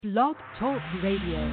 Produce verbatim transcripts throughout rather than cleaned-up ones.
Blog Talk Radio.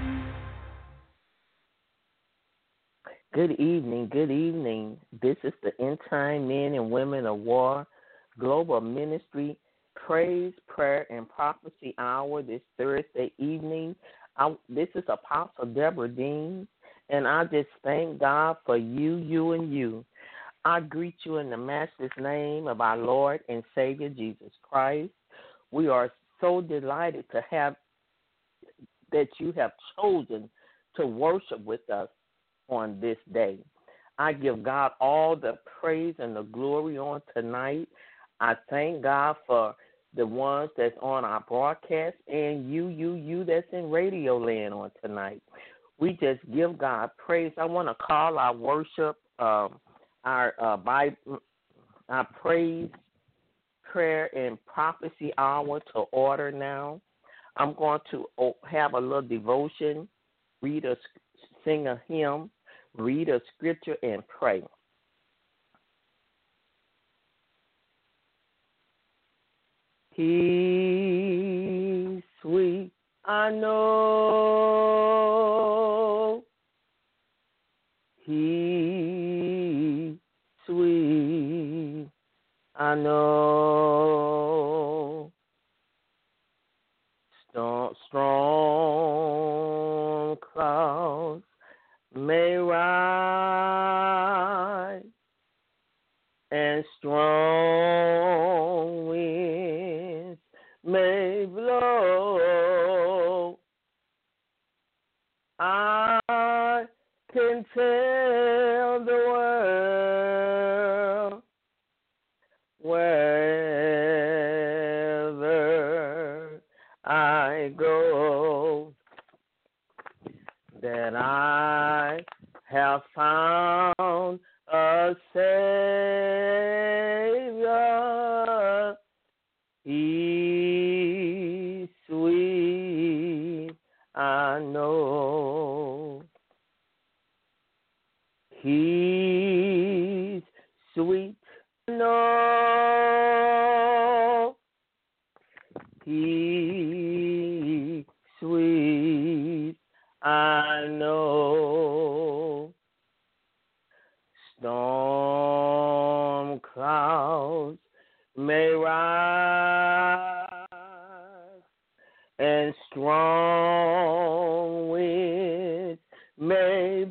Good evening, good evening. This is the End Time Men and Women of War Global Ministry Praise, Prayer, and Prophecy Hour this Thursday evening. I, this is Apostle Deborah Dean, and I just thank God for you, you, and you. I greet you in the matchless name of our Lord and Savior Jesus Christ. We are so delighted to have that you have chosen to worship with us on this day. I give God all the praise and the glory on tonight. I thank God for the ones that's on our broadcast and you, you, you that's in Radio Land on tonight. We just give God praise. I want to call our worship, um, our uh, Bible, our praise, prayer, and prophecy hour to order now. I'm going to have a little devotion, read a, sing a hymn, read a scripture, and pray. He's sweet, I know. He's sweet, I know. Strong, strong clouds may rise, and strong winds may blow. I can tell the world wherever I go that I have found a Savior. He's sweet, I know. He's sweet, I know. He's sweet, I know. Storm clouds may rise, and strong winds may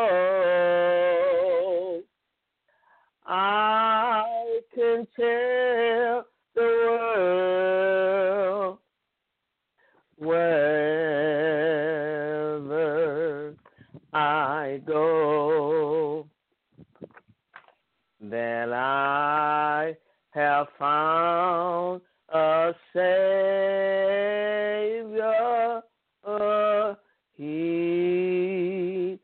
blow. I can tell the world wherever I go that I have found a Savior. He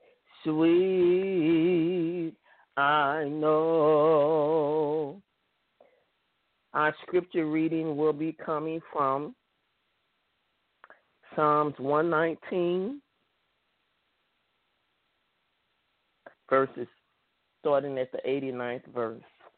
sweet, I know. Our scripture reading will be coming from Psalms one nineteen, verses starting at the eighty-ninth verse.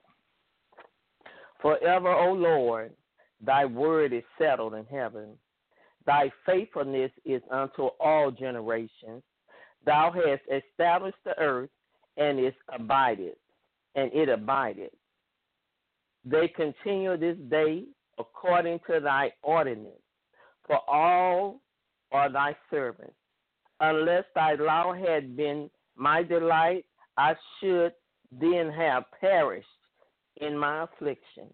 Forever, O Lord, thy word is settled in heaven. Thy faithfulness is unto all generations. Thou hast established the earth, and it abideth, and it abideth. They continue this day according to thy ordinance, for all are thy servants. Unless thy law had been my delight, I should then have perished in my affliction.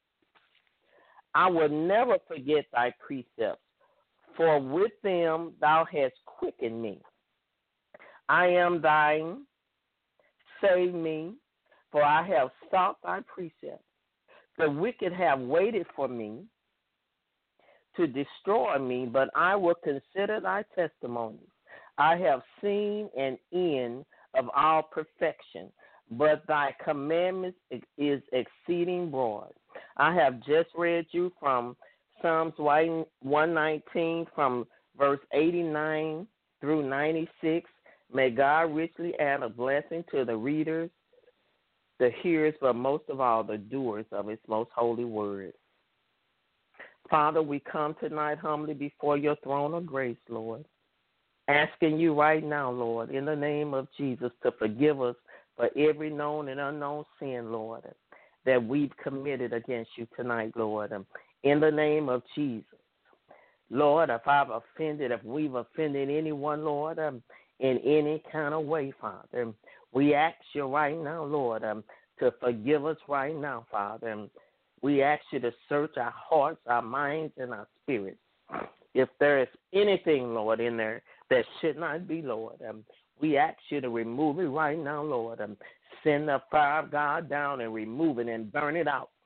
I will never forget thy precepts, for with them thou hast quickened me. I am thine, save me, for I have sought thy precepts. The wicked have waited for me to destroy me, but I will consider thy testimonies. I have seen an end of all perfection, but thy commandments is exceeding broad. I have just read you from Psalms one nineteen from verse eighty-nine through ninety-six. May God richly add a blessing to the readers, the hearers, but most of all the doers of his most holy word. Father, we come tonight humbly before your throne of grace, Lord, asking you right now, Lord, in the name of Jesus, to forgive us for every known and unknown sin, Lord, that we've committed against you tonight, Lord, in the name of Jesus. Lord, if I've offended, if we've offended anyone, Lord, um, in any kind of way, Father, we ask you right now, Lord, um, to forgive us right now, Father. And we ask you to search our hearts, our minds, and our spirits. If there is anything, Lord, in there that should not be, Lord, um, we ask you to remove it right now, Lord. Um, send the fire of God down and remove it and burn it out.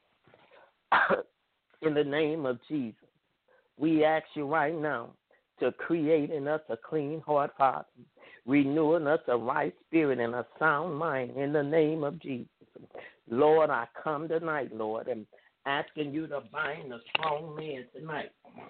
In the name of Jesus, we ask you right now to create in us a clean heart, Father, renewing us a right spirit and a sound mind in the name of Jesus. Lord, I come tonight, Lord, and asking you to bind the strong man tonight.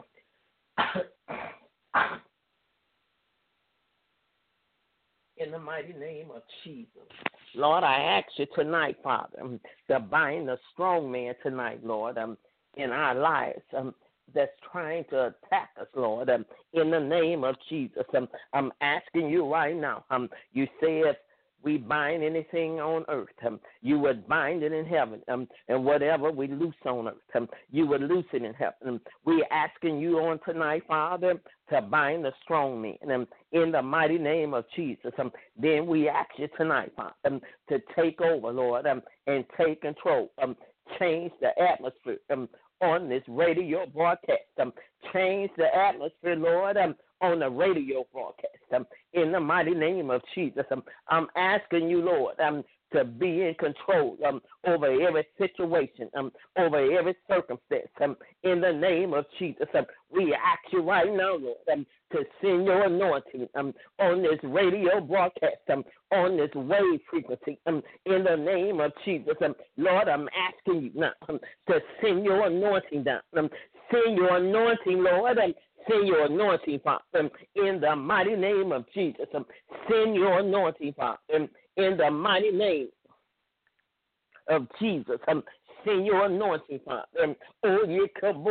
In the mighty name of Jesus. Lord, I ask you tonight, Father, um, to bind the strong man tonight, Lord, um, in our lives um, that's trying to attack us, Lord, um, in the name of Jesus. Um, I'm asking you right now. Um, you say if we bind anything on earth, um, you would bind it in heaven, um, and whatever we loose on earth, um, you would loose it in heaven. Um, we're asking you on tonight, Father, to bind the strong men um, in the mighty name of Jesus. Um, then we ask you tonight, Father, um, to take over, Lord, um, and take control, um, change the atmosphere um, on this radio broadcast, um, change the atmosphere, Lord, um, on the radio broadcast. Um, in the mighty name of Jesus, um, I'm asking you, Lord, um, to be in control um, over every situation, um, over every circumstance. Um, in the name of Jesus, um, we ask you right now, Lord, um, to send your anointing um, on this radio broadcast, um, on this wave frequency. Um, in the name of Jesus, um, Lord, I'm asking you now um, to send your anointing down. Um, send your anointing, Lord, um, send your anointing, Father, um, in the mighty name of Jesus. Um, send your anointing, Father, um, in the mighty name of Jesus. Um, send your anointing, Father. Um, oh, you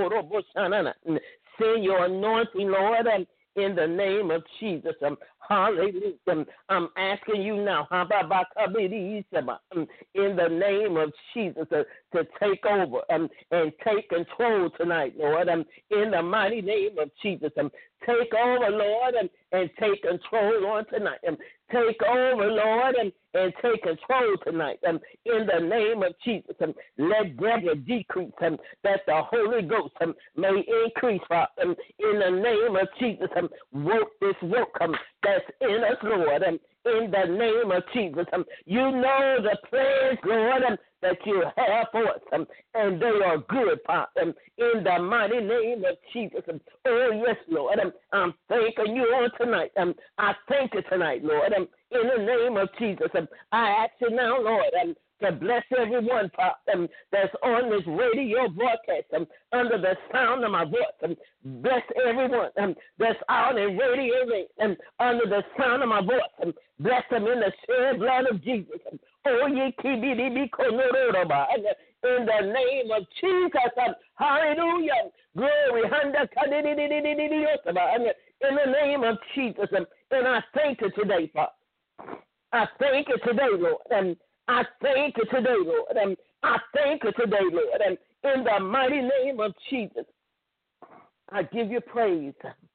send your anointing, Lord, um, in the name of Jesus. Um, hallelujah. Um, I'm asking you now, um, in the name of Jesus, uh, to take over um, and take control tonight, Lord, um, in the mighty name of Jesus. Um, take over, Lord, um, and take control on tonight. Um, take over, Lord, and, and take control tonight. Um, in the name of Jesus, um, let Deborah decrease, um, that the Holy Ghost um, may increase. Uh, um, in the name of Jesus, um, work this work um, that's in us, Lord. Um, in the name of Jesus, um, you know the plans, Lord, um, that you have for us, um, and they are good, Father. Um, in the mighty name of Jesus. Um, oh, yes, Lord. Um, I'm thanking you on tonight. Um, I thank you tonight, Lord. Um, in the name of Jesus. Um, I ask you now, Lord, um, to bless everyone, Father, um, that's on this radio broadcast, um, under the sound of my voice. Um, bless everyone um, that's out in radio, um, under the sound of my voice. Um, bless them in the shed blood of Jesus. Um, oh, ye in the name of Jesus. Um, hallelujah. Glory. In the name of Jesus. Um, and I thank you today, Father. I thank you today, Lord. And I thank you today, Lord. And I thank you today, Lord. And in the mighty name of Jesus, I give you praise.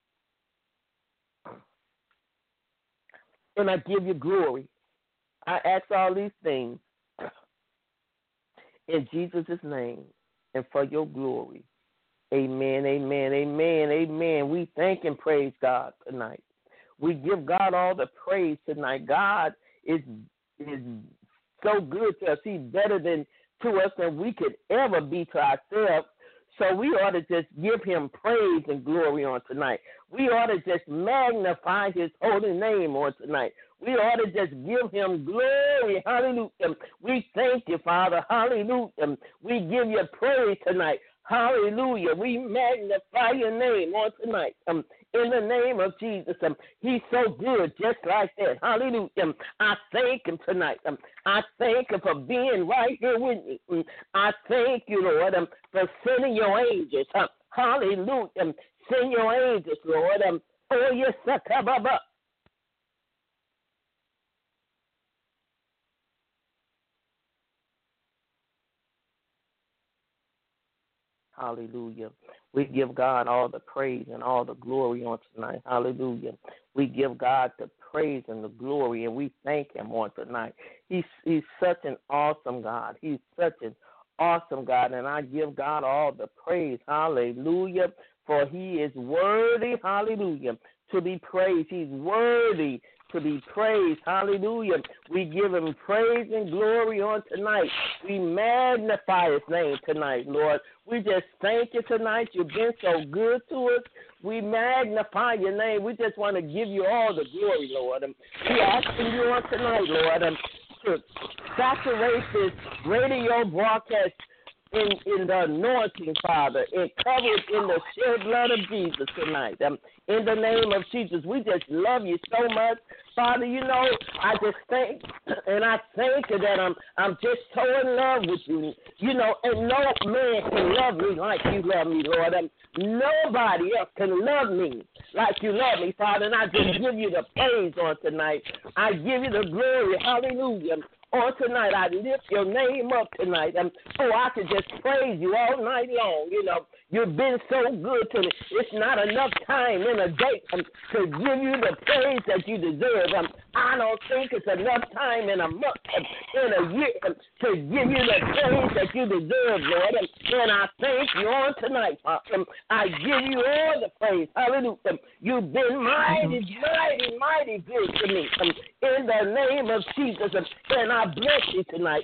And I give you glory. I ask all these things in Jesus' name and for your glory. Amen, amen, amen, amen. We thank and praise God tonight. We give God all the praise tonight. God is is so good to us. He's better than to us than we could ever be to ourselves. So we ought to just give him praise and glory on tonight. We ought to just magnify his holy name on tonight. We ought to just give him glory. Hallelujah. We thank you, Father. Hallelujah. We give you praise tonight. Hallelujah. We magnify your name on tonight. Um, in the name of Jesus. Um, he's so good, just like that. Hallelujah. Um, I thank him tonight. Um, I thank him for being right here with me. Um, I thank you, Lord, um, for sending your angels. Um, Hallelujah. Send your angels, Lord. Um, oh, yes, Sakababa. Hallelujah. We give God all the praise and all the glory on tonight. Hallelujah. We give God the praise and the glory, and we thank him on tonight. He's, he's such an awesome God. He's such an awesome God, and I give God all the praise. Hallelujah. For he is worthy, hallelujah, to be praised. He's worthy to be praised. Hallelujah. We give him praise and glory on tonight. We magnify his name tonight, Lord. We just thank you tonight. You've been so good to us. We magnify your name. We just want to give you all the glory, Lord. And we asking you on tonight, Lord, um, to saturate this radio broadcast in, in the anointing, Father, and cover it in the shed blood of Jesus tonight. Um, in the name of Jesus, we just love you so much. Father, you know, I just thank and I thank you that I'm I'm just so in love with you. You know, and no man can love me like you love me, Lord. And nobody else can love me like you love me, Father. And I just give you the praise on tonight. I give you the glory. Hallelujah. On tonight, I lift your name up tonight. Um, oh, I could just praise you all night long. You know, you've been so good to me. It's not enough time in a day um, to give you the praise that you deserve. Um, I don't think it's enough time in a month, um, in a year, um, to give you the praise that you deserve, Lord. Um, and I thank you on tonight. Um, I give you all the praise. Hallelujah. Um, you've been mighty, mighty, mighty good to me. Um, in the name of Jesus. Um, and I I bless you tonight.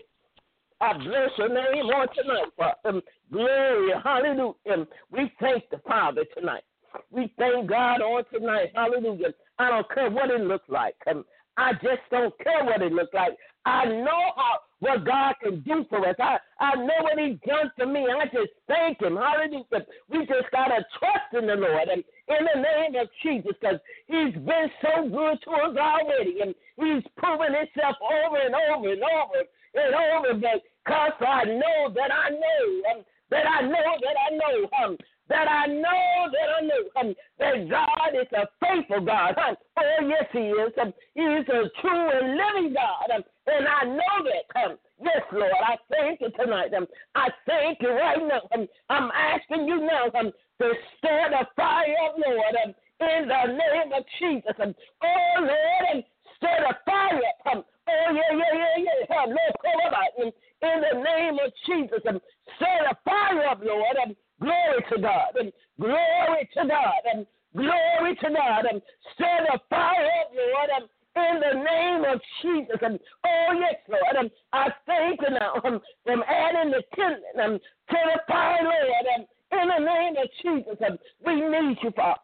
I bless your name on tonight, Father. Um, glory, hallelujah. Um, we thank the Father tonight. We thank God on tonight, hallelujah. I don't care what it looks like. Um, I just don't care what it looks like. I know how what God can do for us. I, I know what he's done for me. I just thank him, hallelujah. We just got to trust in the Lord. And in the name of Jesus, because he's been so good to us already. And he's proven himself over and over and over and over. But because I know that I know, um, that I know that I know, um, that I know that I know um, that God is a faithful God. Um, oh, yes, he is. Um, he is a true and living God. Um, and I know that. Um, yes, Lord, I thank you tonight. Um, I thank you right now. Um, I'm asking you now um, to stir the fire up, Lord, um, in the name of Jesus. Um, oh, Lord, um, stir the fire up. Um, oh, yeah, yeah, yeah, yeah. Um, Lord, come about um, in the name of Jesus. Um, stir the fire up, Lord. Um, glory to God. Um, glory to God. Um, glory to God. Um, stir the fire up, Lord. Um, in the name of Jesus. Um, oh, yes, Lord. Um, I thank you now um, from adding the kindling um, to the fire, Lord. Um, in the name of Jesus. Um, we need you, Father.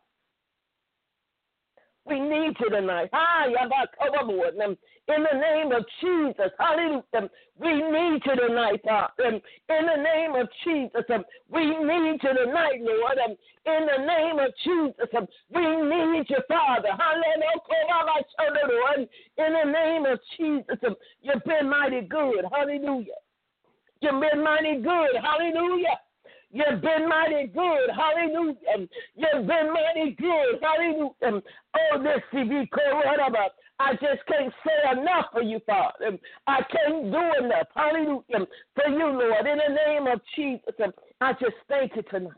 We need you tonight. Hi, um, in the name of Jesus. Hallelujah. We need you tonight, Father. Um, in the name of Jesus. Um, we need you tonight, Lord. Um, in the name of Jesus. Um, we need you, Father. Hallelujah. In the name of Jesus. Um, you've been mighty good. Hallelujah. You've been mighty good. Hallelujah. You've been mighty good. Hallelujah. You've been mighty good. Hallelujah. Oh, this C V Corona. I just can't say enough for you, Father. I can't do enough. Hallelujah. For you, Lord. In the name of Jesus, I just thank you tonight.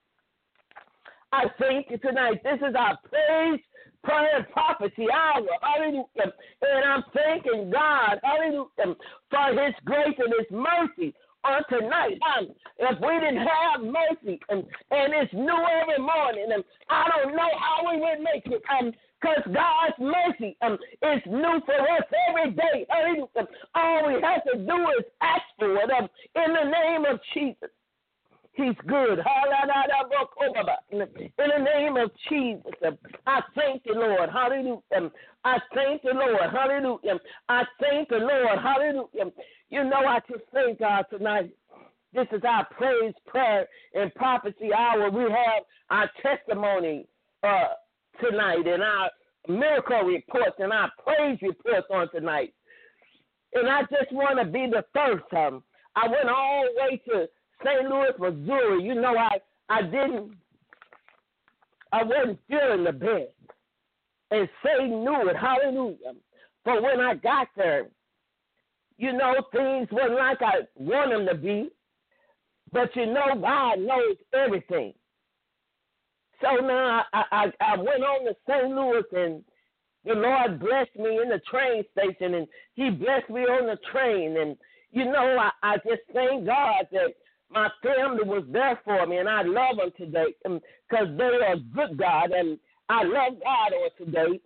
I thank you tonight. This is our praise, prayer, and prophecy hour. Hallelujah. And I'm thanking God, hallelujah, for his grace and his mercy on tonight. Um, if we didn't have mercy and, and it's new every morning, and I don't know how we would make it, um, because God's mercy um, is new for us every day. Hallelujah. All we have to do is ask for it um, in the name of Jesus. He's good. In the name of Jesus, I thank you, Lord. Hallelujah. I thank you, Lord. Hallelujah. I thank you, Lord. Hallelujah. You know, I just thank God tonight. This is our praise, prayer, and prophecy hour. We have our testimony uh, tonight and our miracle reports and our praise reports on tonight. And I just want to be the first. Um, I went all the way to Saint Louis, Missouri. You know, I, I didn't, I wasn't feeling the best. And Satan knew it, hallelujah. But when I got there, you know, things wasn't like I want them to be. But you know, God knows everything. So now I, I, I went on to Saint Louis, and the Lord blessed me in the train station, and he blessed me on the train. And, you know, I, I just thank God that my family was there for me, and I love them today because they are a good God, and I love God on today.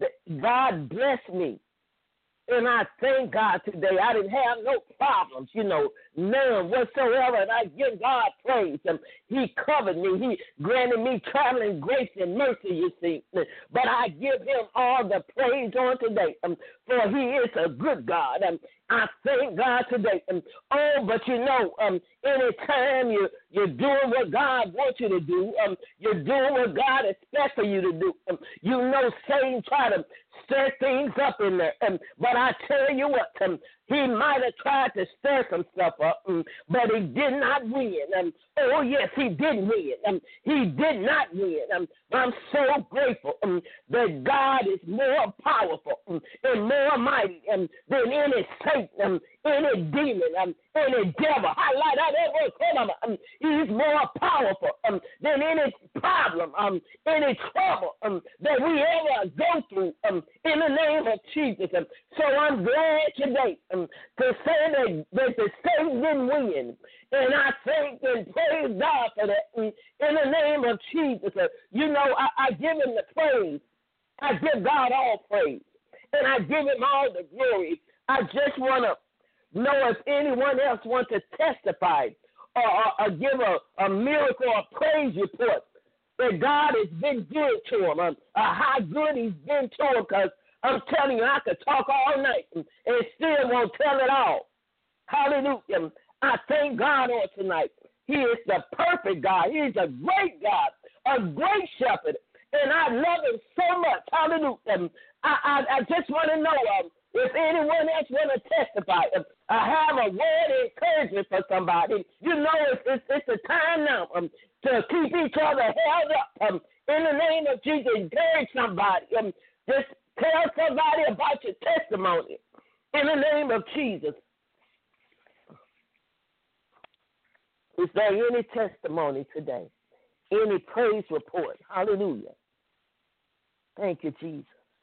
God blessed me. And I thank God today. I didn't have no problems, you know, none whatsoever. And I give God praise. And he covered me. He granted me traveling grace and mercy, you see. But I give him all the praise on today. Um, for he is a good God. Um, I thank God today. Um, oh, but you know, um, anytime you, you're doing what God wants you to do, um, you're doing what God expects for you to do, um, you know Satan try to stir things up in there. Um, but I tell you what, um, he might have tried to stir some stuff up, um, but he did not win. Um, oh, yes, he did win. Um, he did not win. Um, I'm so grateful um, that God is more powerful um, and more mighty um, than any Satan, um, any demon, um, any devil. Highlight out that um, he's more powerful um, than any problem, um, any trouble um, that we ever go through um, in the name of Jesus. Um, so I'm glad today um, to say that, that the Satan didn't win. And I thank and praise God for that um, in the name of Jesus. Uh, you know, I, I give him the praise. I give God all praise. And I give him all the glory. I just want to know if anyone else wants to testify or, or, or give a, a miracle or praise report that God has been good to him, um, uh, how good he's been to him, because I'm telling you, I could talk all night and, and still won't tell it all. Hallelujah. I thank God on tonight. He is the perfect God. He is a great God, a great shepherd, and I love him so much. Hallelujah. I, I, I just want to know um, if anyone else want to testify. Um, I have a word of encouragement for somebody. You know, it's, it's, it's a time now um, to keep each other held up. Um, in the name of Jesus, encourage somebody. Um, just tell somebody about your testimony. In the name of Jesus. Is there any testimony today? Any praise report? Hallelujah. Thank you, Jesus.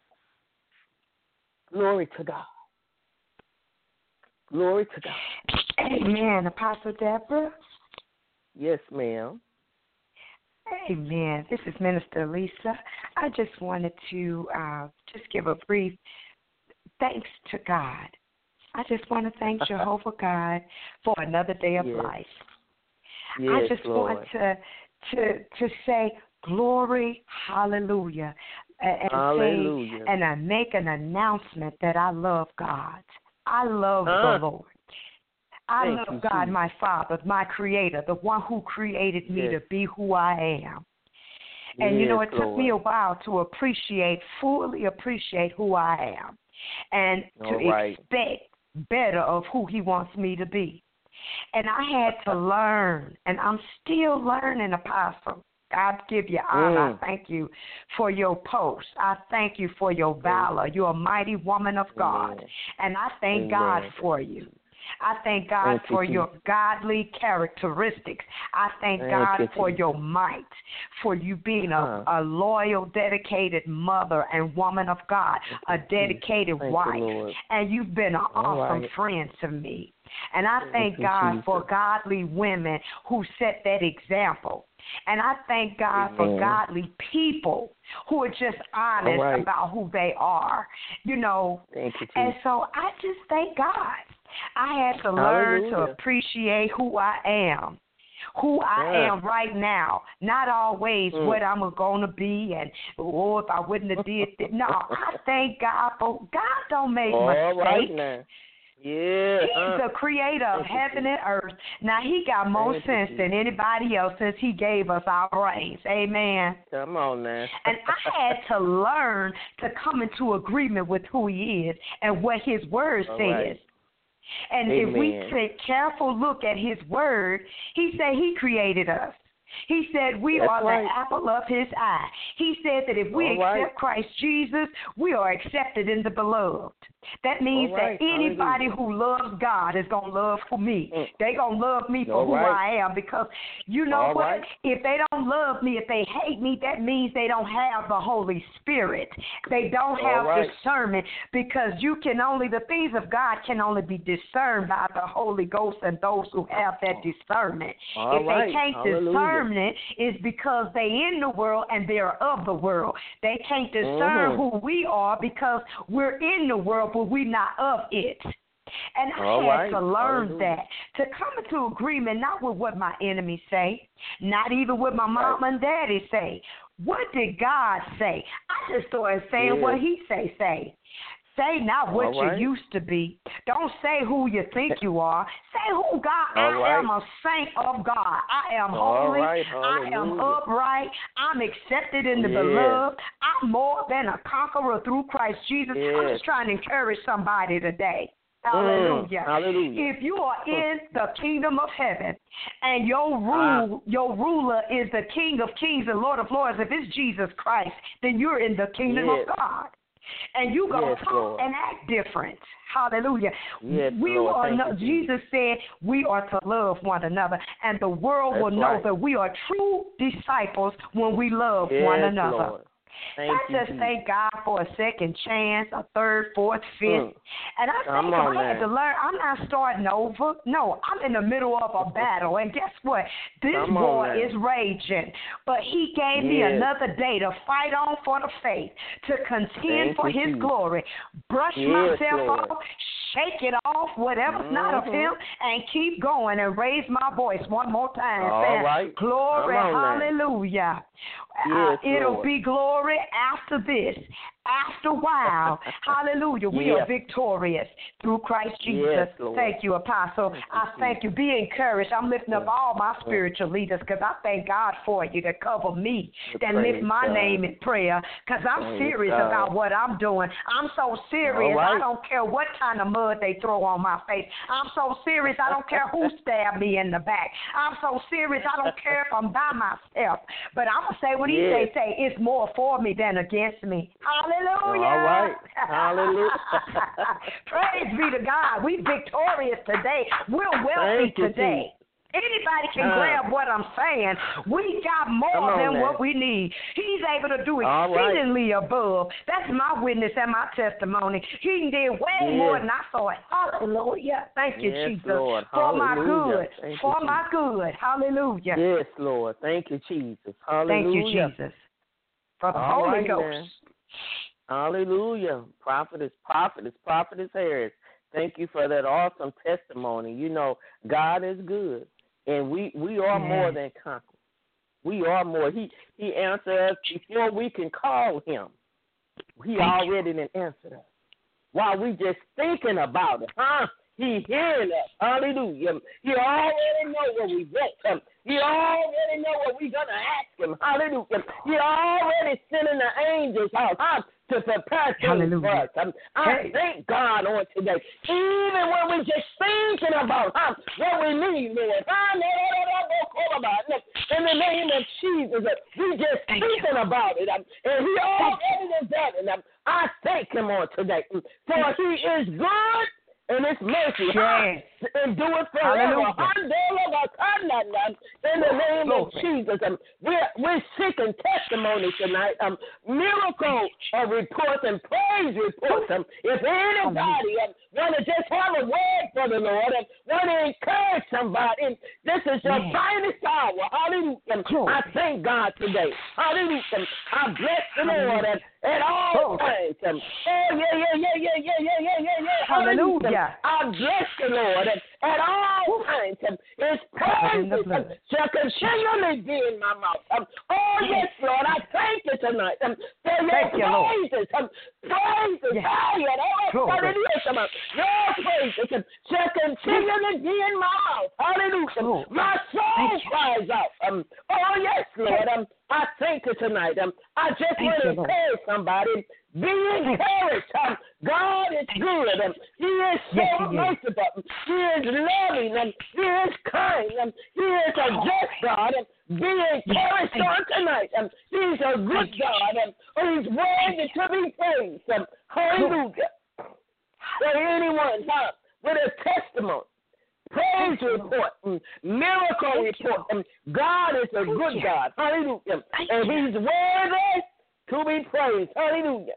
Glory to God. Glory to God. Amen. Apostle Deborah? Yes, ma'am. Amen. This is Minister Lisa. I just wanted to uh, just give a brief thanks to God. I just want to thank Jehovah God for another day of yes. life. Yes, I just Lord. want to to to say glory, hallelujah, and, hallelujah. say and I make an announcement that I love God. I love uh, the Lord. I thank love you, God, Jesus. my Father, my Creator, the one who created me yes. to be who I am. And yes, you know, it took Lord. me a while to appreciate, fully appreciate who I am, and All to right. expect better of who He wants me to be. And I had to learn, and I'm still learning, Apostle. God give you honor. Mm. I thank you for your post. I thank you for your valor. You're a mighty woman of God. Amen. And I thank Amen. God for you. I thank God thank for you, your godly characteristics. I thank, thank God you, for your might, for you being a, huh. a loyal, dedicated mother and woman of God, a dedicated thank wife. You, and you've been an All awesome right. friend to me. And I thank, thank God Jesus. for godly women who set that example. And I thank God Amen. for godly people who are just honest right. about who they are, you know. Thank you, and so I just thank God. I had to learn Hallelujah. to appreciate who I am, who I yeah. am right now, not always mm. what I'm going to be and, oh, if I wouldn't have did that. No, I thank God for God don't make All mistakes. Right now. Yeah, He's uh, the creator of heaven and earth. Now, he got more sense than anybody else since he gave us our brains. Amen. Come on now. And I had to learn to come into agreement with who he is and what his word All says. Right. And Amen. if we take careful look at his word, he said he created us. He said we That's are right. the apple of his eye. He said that if we All right. accept Christ Jesus, we are accepted in the beloved. That means All right. that anybody Hallelujah. who loves God is going to love for me. Mm. They're going to love me for All who right. I am, because you know All what? right. If they don't love me, if they hate me, that means they don't have the Holy Spirit. They don't All have right. discernment, because you can only, the things of God can only be discerned by the Holy Ghost and those who have that discernment. All if right. they can't Hallelujah. discern it, it's because they in the world and they're of the world. They can't discern Mm-hmm. who we are because we're in the world, but we're not of it. And I All had right. to learn Hallelujah. that, to come into agreement, not with what my enemies say, not even what my mom Right. and daddy say. What did God say? I just started saying Yes. what he say, say. Say not what All right. you used to be. Don't say who you think you are. Say who God. All I right. am a saint of God. I am All holy. right. I am Hallelujah. upright. I'm accepted in the Yes. beloved. I'm more than a conqueror through Christ Jesus. I'm Yes. just trying to encourage somebody today. Mm. Hallelujah. Hallelujah. If you are in the kingdom of heaven and your Ah. rule, your ruler is the King of kings and Lord of lords, if it's Jesus Christ, then you're in the kingdom Yes. of God. And you going to Yes, talk Lord. and act different. Hallelujah. Yes, we Lord. are Thank no, you, Jesus said we are to love one another, and the world That's will know right. that we are true disciples when we love Yes, one another. Lord. Thank I you, just Jesus. thank God for a second chance, a third, fourth, fifth. Mm. And I Come think on I had now. to learn, I'm not starting over. No, I'm in the middle of a battle. And guess what? This Come on war now. is raging. But he gave me Yes. another day to fight on for the faith, to contend Thank for you, his Jesus. glory, brush Yes, myself Lord. off, shake it off, whatever's not of Mhm. him, and keep going and raise my voice one more time. All saying, right. Glory, Come on now. hallelujah. Uh, Yes, it'll Lord. be glory after this. After a while, hallelujah, we Yeah. are victorious through Christ Jesus. Yes, Lord. Thank you, Apostle. Thank you, I thank you. Be encouraged. I'm lifting up all my spiritual leaders, because I thank God for you to cover me, that Praise lift my God. name in prayer, because I'm Praise serious God. about what I'm doing. I'm so serious, All right. I don't care what kind of mud they throw on my face. I'm so serious, I don't care who stabbed me in the back. I'm so serious, I don't care if I'm by myself. But I'm going to say what he Yes. say, say, it's more for me than against me. Hallelujah. All right. Hallelujah. Praise be to God. We victorious today. We're wealthy Thank you, today. Anybody can Uh. grab what I'm saying. We got Come more on than now. what we need. He's able to do All right. exceedingly above. That's my witness and my testimony. He did way Yes. more than I saw it. Hallelujah. Thank you, Yes, Jesus. Lord. For my Hallelujah. good. Thank you, For Jesus. my good. Hallelujah. Yes, Lord. Thank you, Jesus. Hallelujah. Thank you, Jesus. For the All Holy right, Ghost. man. Hallelujah. Prophetess, prophetess, prophetess Harris. Thank you for that awesome testimony. You know, God is good, and we, we are Yes. more than conquerors. We are more. He he answered us before we can call him. He Thank already done answered us. While we just thinking about it, huh? He hearing us. Hallelujah. He already know what we want. Um, he already know what we're going to ask him. Hallelujah. He already sending the angels out huh, to prepare things for us. Um, I Hey. thank God on today. Even when we're just thinking about huh, what we need, Lord. Huh, in the name of Jesus, uh, we just Thank thinking about it. Um, and he already done done it. Um, I thank him on today. Um, For he is good. And it's mercy. Yes. And do it forever. Hallelujah. In the name of Glory. Jesus. Um, we're, we're seeking testimony tonight. Um, miracle uh, reports and praise reports. Um, if anybody um, want to just have a word for the Lord and want to encourage somebody, this is your Yes. finest hour. Hallelujah. Glory. I thank God today. Hallelujah. I bless the Hallelujah. Lord at, at all Glory. times. Um, oh, yeah, yeah, yeah, yeah, yeah, yeah, yeah, yeah, yeah. Hallelujah. I bless the Lord at, at all times. Um, His Covered in the praises um, blood. shall continually be in my mouth. Um, oh, yes, Lord, I thank you tonight um, for your Thank you, Lord. praises. Um, praises. Yes. Hey, and all Glory. that it is, um, your praises um, shall continually be in my mouth. Hallelujah. Glory. My soul Thank you. cries out. Um, oh, yes, Lord. Um, I thank you tonight. Um, I just Thank want you, to Lord. encourage somebody. Be encouraged. Um, God is good. Um, he is so Yes, he is. merciful. Um, He is loving. Um, he is kind. Um, he is a just God. Um, be encouraged on tonight. Um, he's a good God. Um, oh, he's worthy to be praised. Um, hallelujah. For anyone huh, with a testimony, praise report, um, miracle report, um, God is a good God. Hallelujah. And he's worthy to be praised. Hallelujah.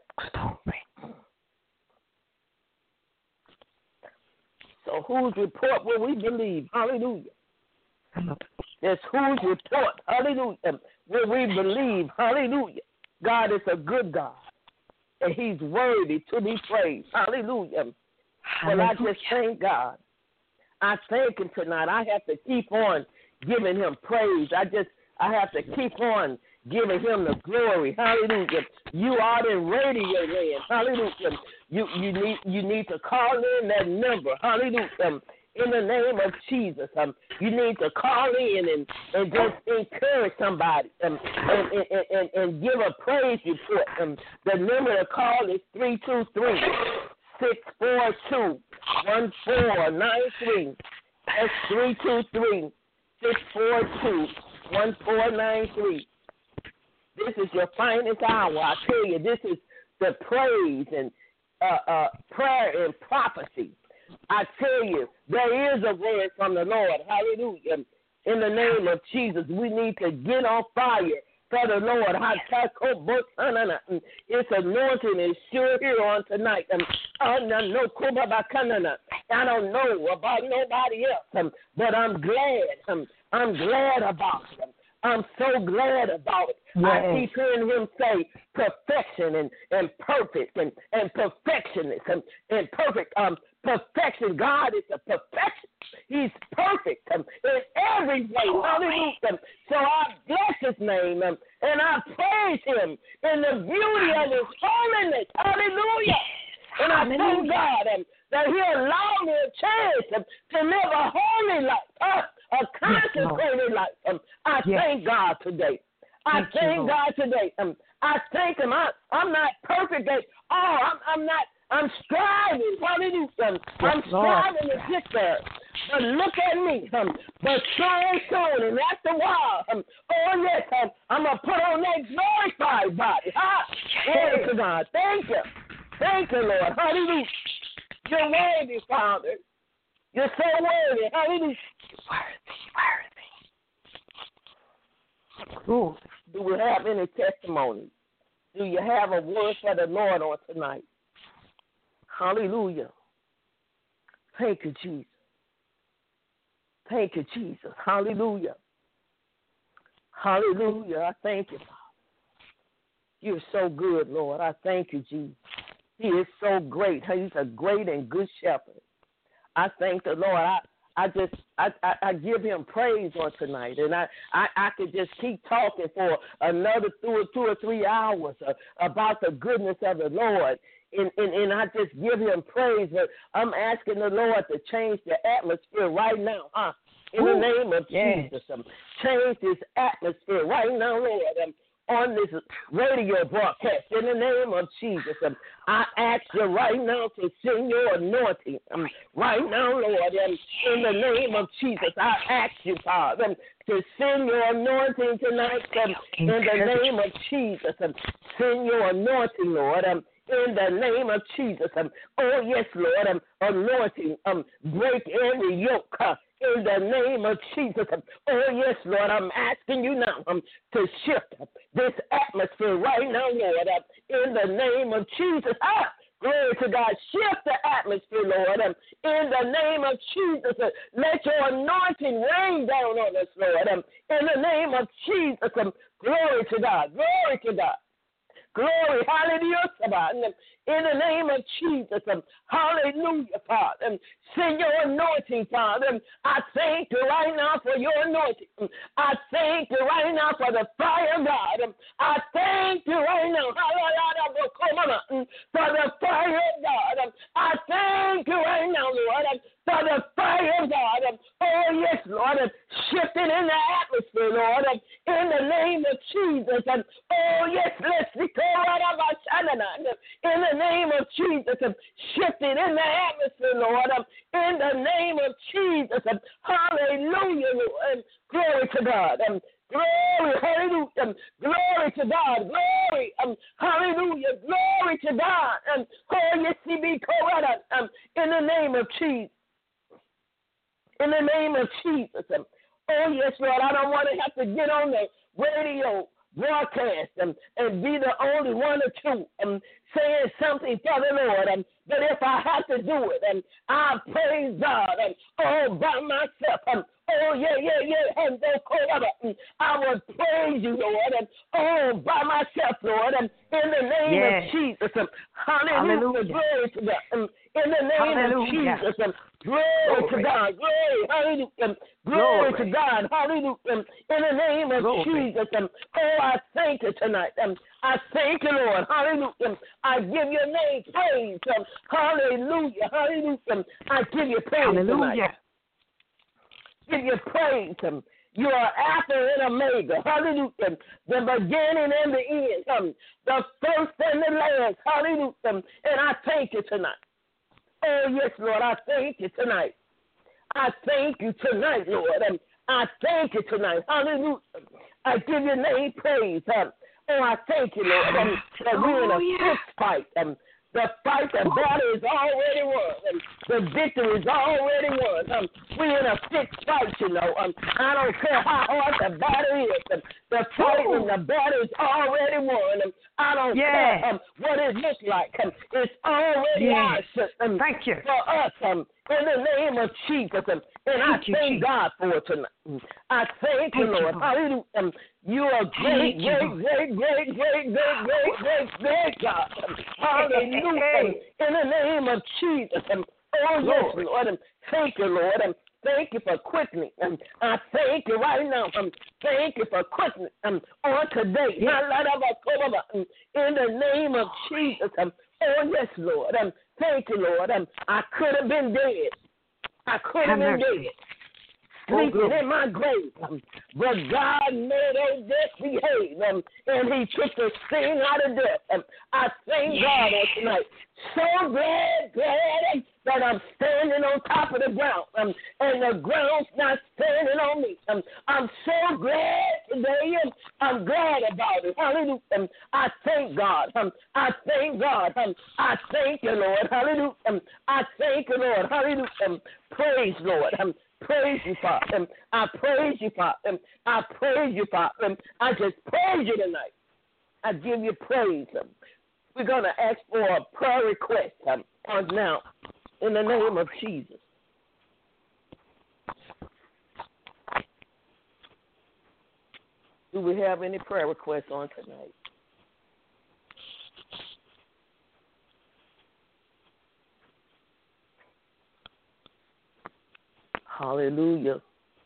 So whose report will we believe? Hallelujah. It's whose report, hallelujah, will we believe? Hallelujah. God is a good God, and he's worthy to be praised. Hallelujah. Well, I just thank God. I thank him tonight. I have to keep on giving him praise. I just, I have to keep on giving him the glory. Hallelujah. You are in radio land. Hallelujah. You you need you need to call in that number. Hallelujah. In the name of Jesus. Um, you need to call in and, and just encourage somebody um, and, and, and, and give a praise report. Um, the number to call is three two three, six four two, one four nine three. That's three two three, six four two, one four nine three. This is your finest hour. I tell you, this is the praise and uh, uh, prayer and prophecy. I tell you, there is a word from the Lord. Hallelujah. In the name of Jesus, we need to get on fire for the Lord. It's anointing is sure here on tonight. I don't know about nobody else, but I'm glad. I'm glad about it. I'm so glad about it. Yes. I keep hearing him say perfection and, and perfect and, and perfectionist and, and perfect. Um, perfection. God is a perfection. He's perfect um, in every way. Hallelujah. So I bless his name um, and I praise him in the beauty of his holiness. Hallelujah. And I thank God um, that he allowed me a chance um, to live a holy life. Uh, A consecrated life. Um, I yes. thank God today. I thank, thank you, God today. Um, I thank him. I, I'm not perfect. Oh, I'm, I'm not. I'm striving. Hallelujah. Um, I'm striving to get there. But look at me. Um, but soon, soon, and after a while, um, oh yes, um, I'm gonna put on that glorified body. Ah, glory to God. Thank you. Thank you, Lord. Hallelujah. You're worthy, Father. You're so worthy. Hallelujah. Worthy, worthy. Ooh. Do we have any testimonies? Do you have a word for the Lord on tonight? Hallelujah. Thank you, Jesus. Thank you, Jesus. Hallelujah. Hallelujah. I thank you, Father. You're so good, Lord. I thank you, Jesus. He is so great. He's a great and good shepherd. I thank the Lord. I I just I, I, I give him praise on tonight, and I, I, I could just keep talking for another two or two or three hours uh, about the goodness of the Lord, and, and and I just give him praise. But I'm asking the Lord to change the atmosphere right now, huh? In Ooh, the name of yes. Jesus, um, change this atmosphere right now, Lord. Um, on this radio broadcast, in the name of Jesus, um, I ask you right now to send your anointing. Um, right now, Lord, um, in the name of Jesus, I ask you, Father, um, to send your anointing tonight. Um, in the name of Jesus, um, send your anointing, Lord. Um, in the name of Jesus. Um, oh, yes, Lord, um, anointing, um, break every yoke. Uh, In the name of Jesus. Oh, yes, Lord, I'm asking you now um, to shift this atmosphere right now, Lord. Uh, in the name of Jesus. Ah, glory to God. Shift the atmosphere, Lord. Um, in the name of Jesus. Uh, let your anointing rain down on us, Lord. Um, in the name of Jesus. Um, glory to God. Glory to God. Glory, hallelujah, in the name of Jesus, um, hallelujah, Father. Um, send your anointing, Father. Um, I thank you right now for your anointing. Um, I thank you right now for the fire of God. Um, I thank you right now um, for the fire of God. Um, I thank you right now, Lord, um, for the fire of God. Um, oh, yes, Lord, um, shifting in the atmosphere, Lord, um, in the name of Jesus. Um, oh, yes, let's be right about in the name of Jesus, um, shifting in the atmosphere, Lord, um, in the name of Jesus. Um, hallelujah, Lord. Um, glory to God. Um, Glory, hallelujah. Glory to God. Glory, um, hallelujah. Glory to God. Um, oh, yes, he be correct. Um, in the name of Jesus. In the name of Jesus. Um, oh, yes, Lord. I don't want to have to get on the radio broadcast um, and be the only one or two um, saying something for the Lord. Um, but if I have to do it, um, I praise God um, all by myself. Um, oh, yeah, yeah, yeah. And um, I will praise you, Lord, um, all by myself, Lord, um, in the name yes. of Jesus. Um, hallelujah. Hallelujah. Glory to God. Um, in the name hallelujah. of Jesus. Um, Glory, glory to God. Glory. Hallelujah. Glory, glory to God. Hallelujah. In the name of glory. Jesus. Um, oh, I thank you tonight. Um, I thank you, Lord. Hallelujah. I give your name praise. Um, hallelujah. Hallelujah. I give you praise hallelujah. tonight. Give you praise. Um, you are Alpha and Omega. Hallelujah. The beginning and the end. Um, the first and the last. Hallelujah. And I thank you tonight. Oh, yes, Lord, I thank you tonight. I thank you tonight, Lord. And I thank you tonight. Hallelujah. I give your name praise. Um, oh, I thank you, Lord, um, that we're in a oh, yeah. fixed fight. Um, the fight, the battle is already won. Um, the victory is already won. Um, we're in a fixed fight, you know. Um, I don't care how hard the battle is. Um, the fight Ooh. and the battle is already won. Um, I don't yeah. care um, what it looks like. Um, it's already yes. ours um, Thank you. for us. Um, in the name of Jesus. Um, and thank I you, thank Jesus. God for it tonight. I thank, thank you, Lord. You, Hallelujah. Um, you are great, thank great, you, great, great, great, great, great, great, great God. Um, hallelujah. Um, in the name of Jesus. Um, oh, yes, Lord. Lord. Um, thank you, Lord. Um, Thank you for quickening. Um, I thank you right now. Um, thank you for quickening um, on today. Yes. Um, in the name of Jesus. Um, oh, yes, Lord. Um, thank you, Lord. Um, I could have been dead. I could have been dead. Sleeping in my grave. Um, but God made a death behave. Um, and he took the sting out of death. Um, I thank yes. God on tonight. So glad, glad that I'm standing on top of the ground, um, and the ground's not standing on me. Um, I'm so glad today. Um, I'm glad about it. Hallelujah. Um, I thank God. Um, I thank God. Um, I thank you, Lord. Hallelujah. Um, I thank you, Lord. Hallelujah. Um, praise, Lord. Um, praise you, Father. Um, I praise you, Father. Um, I praise you, Father. Um, I just praise you tonight. I give you praise. Um, we're going to ask for a prayer request um, on now. In the name of Jesus. Do we have any prayer requests on tonight? Hallelujah.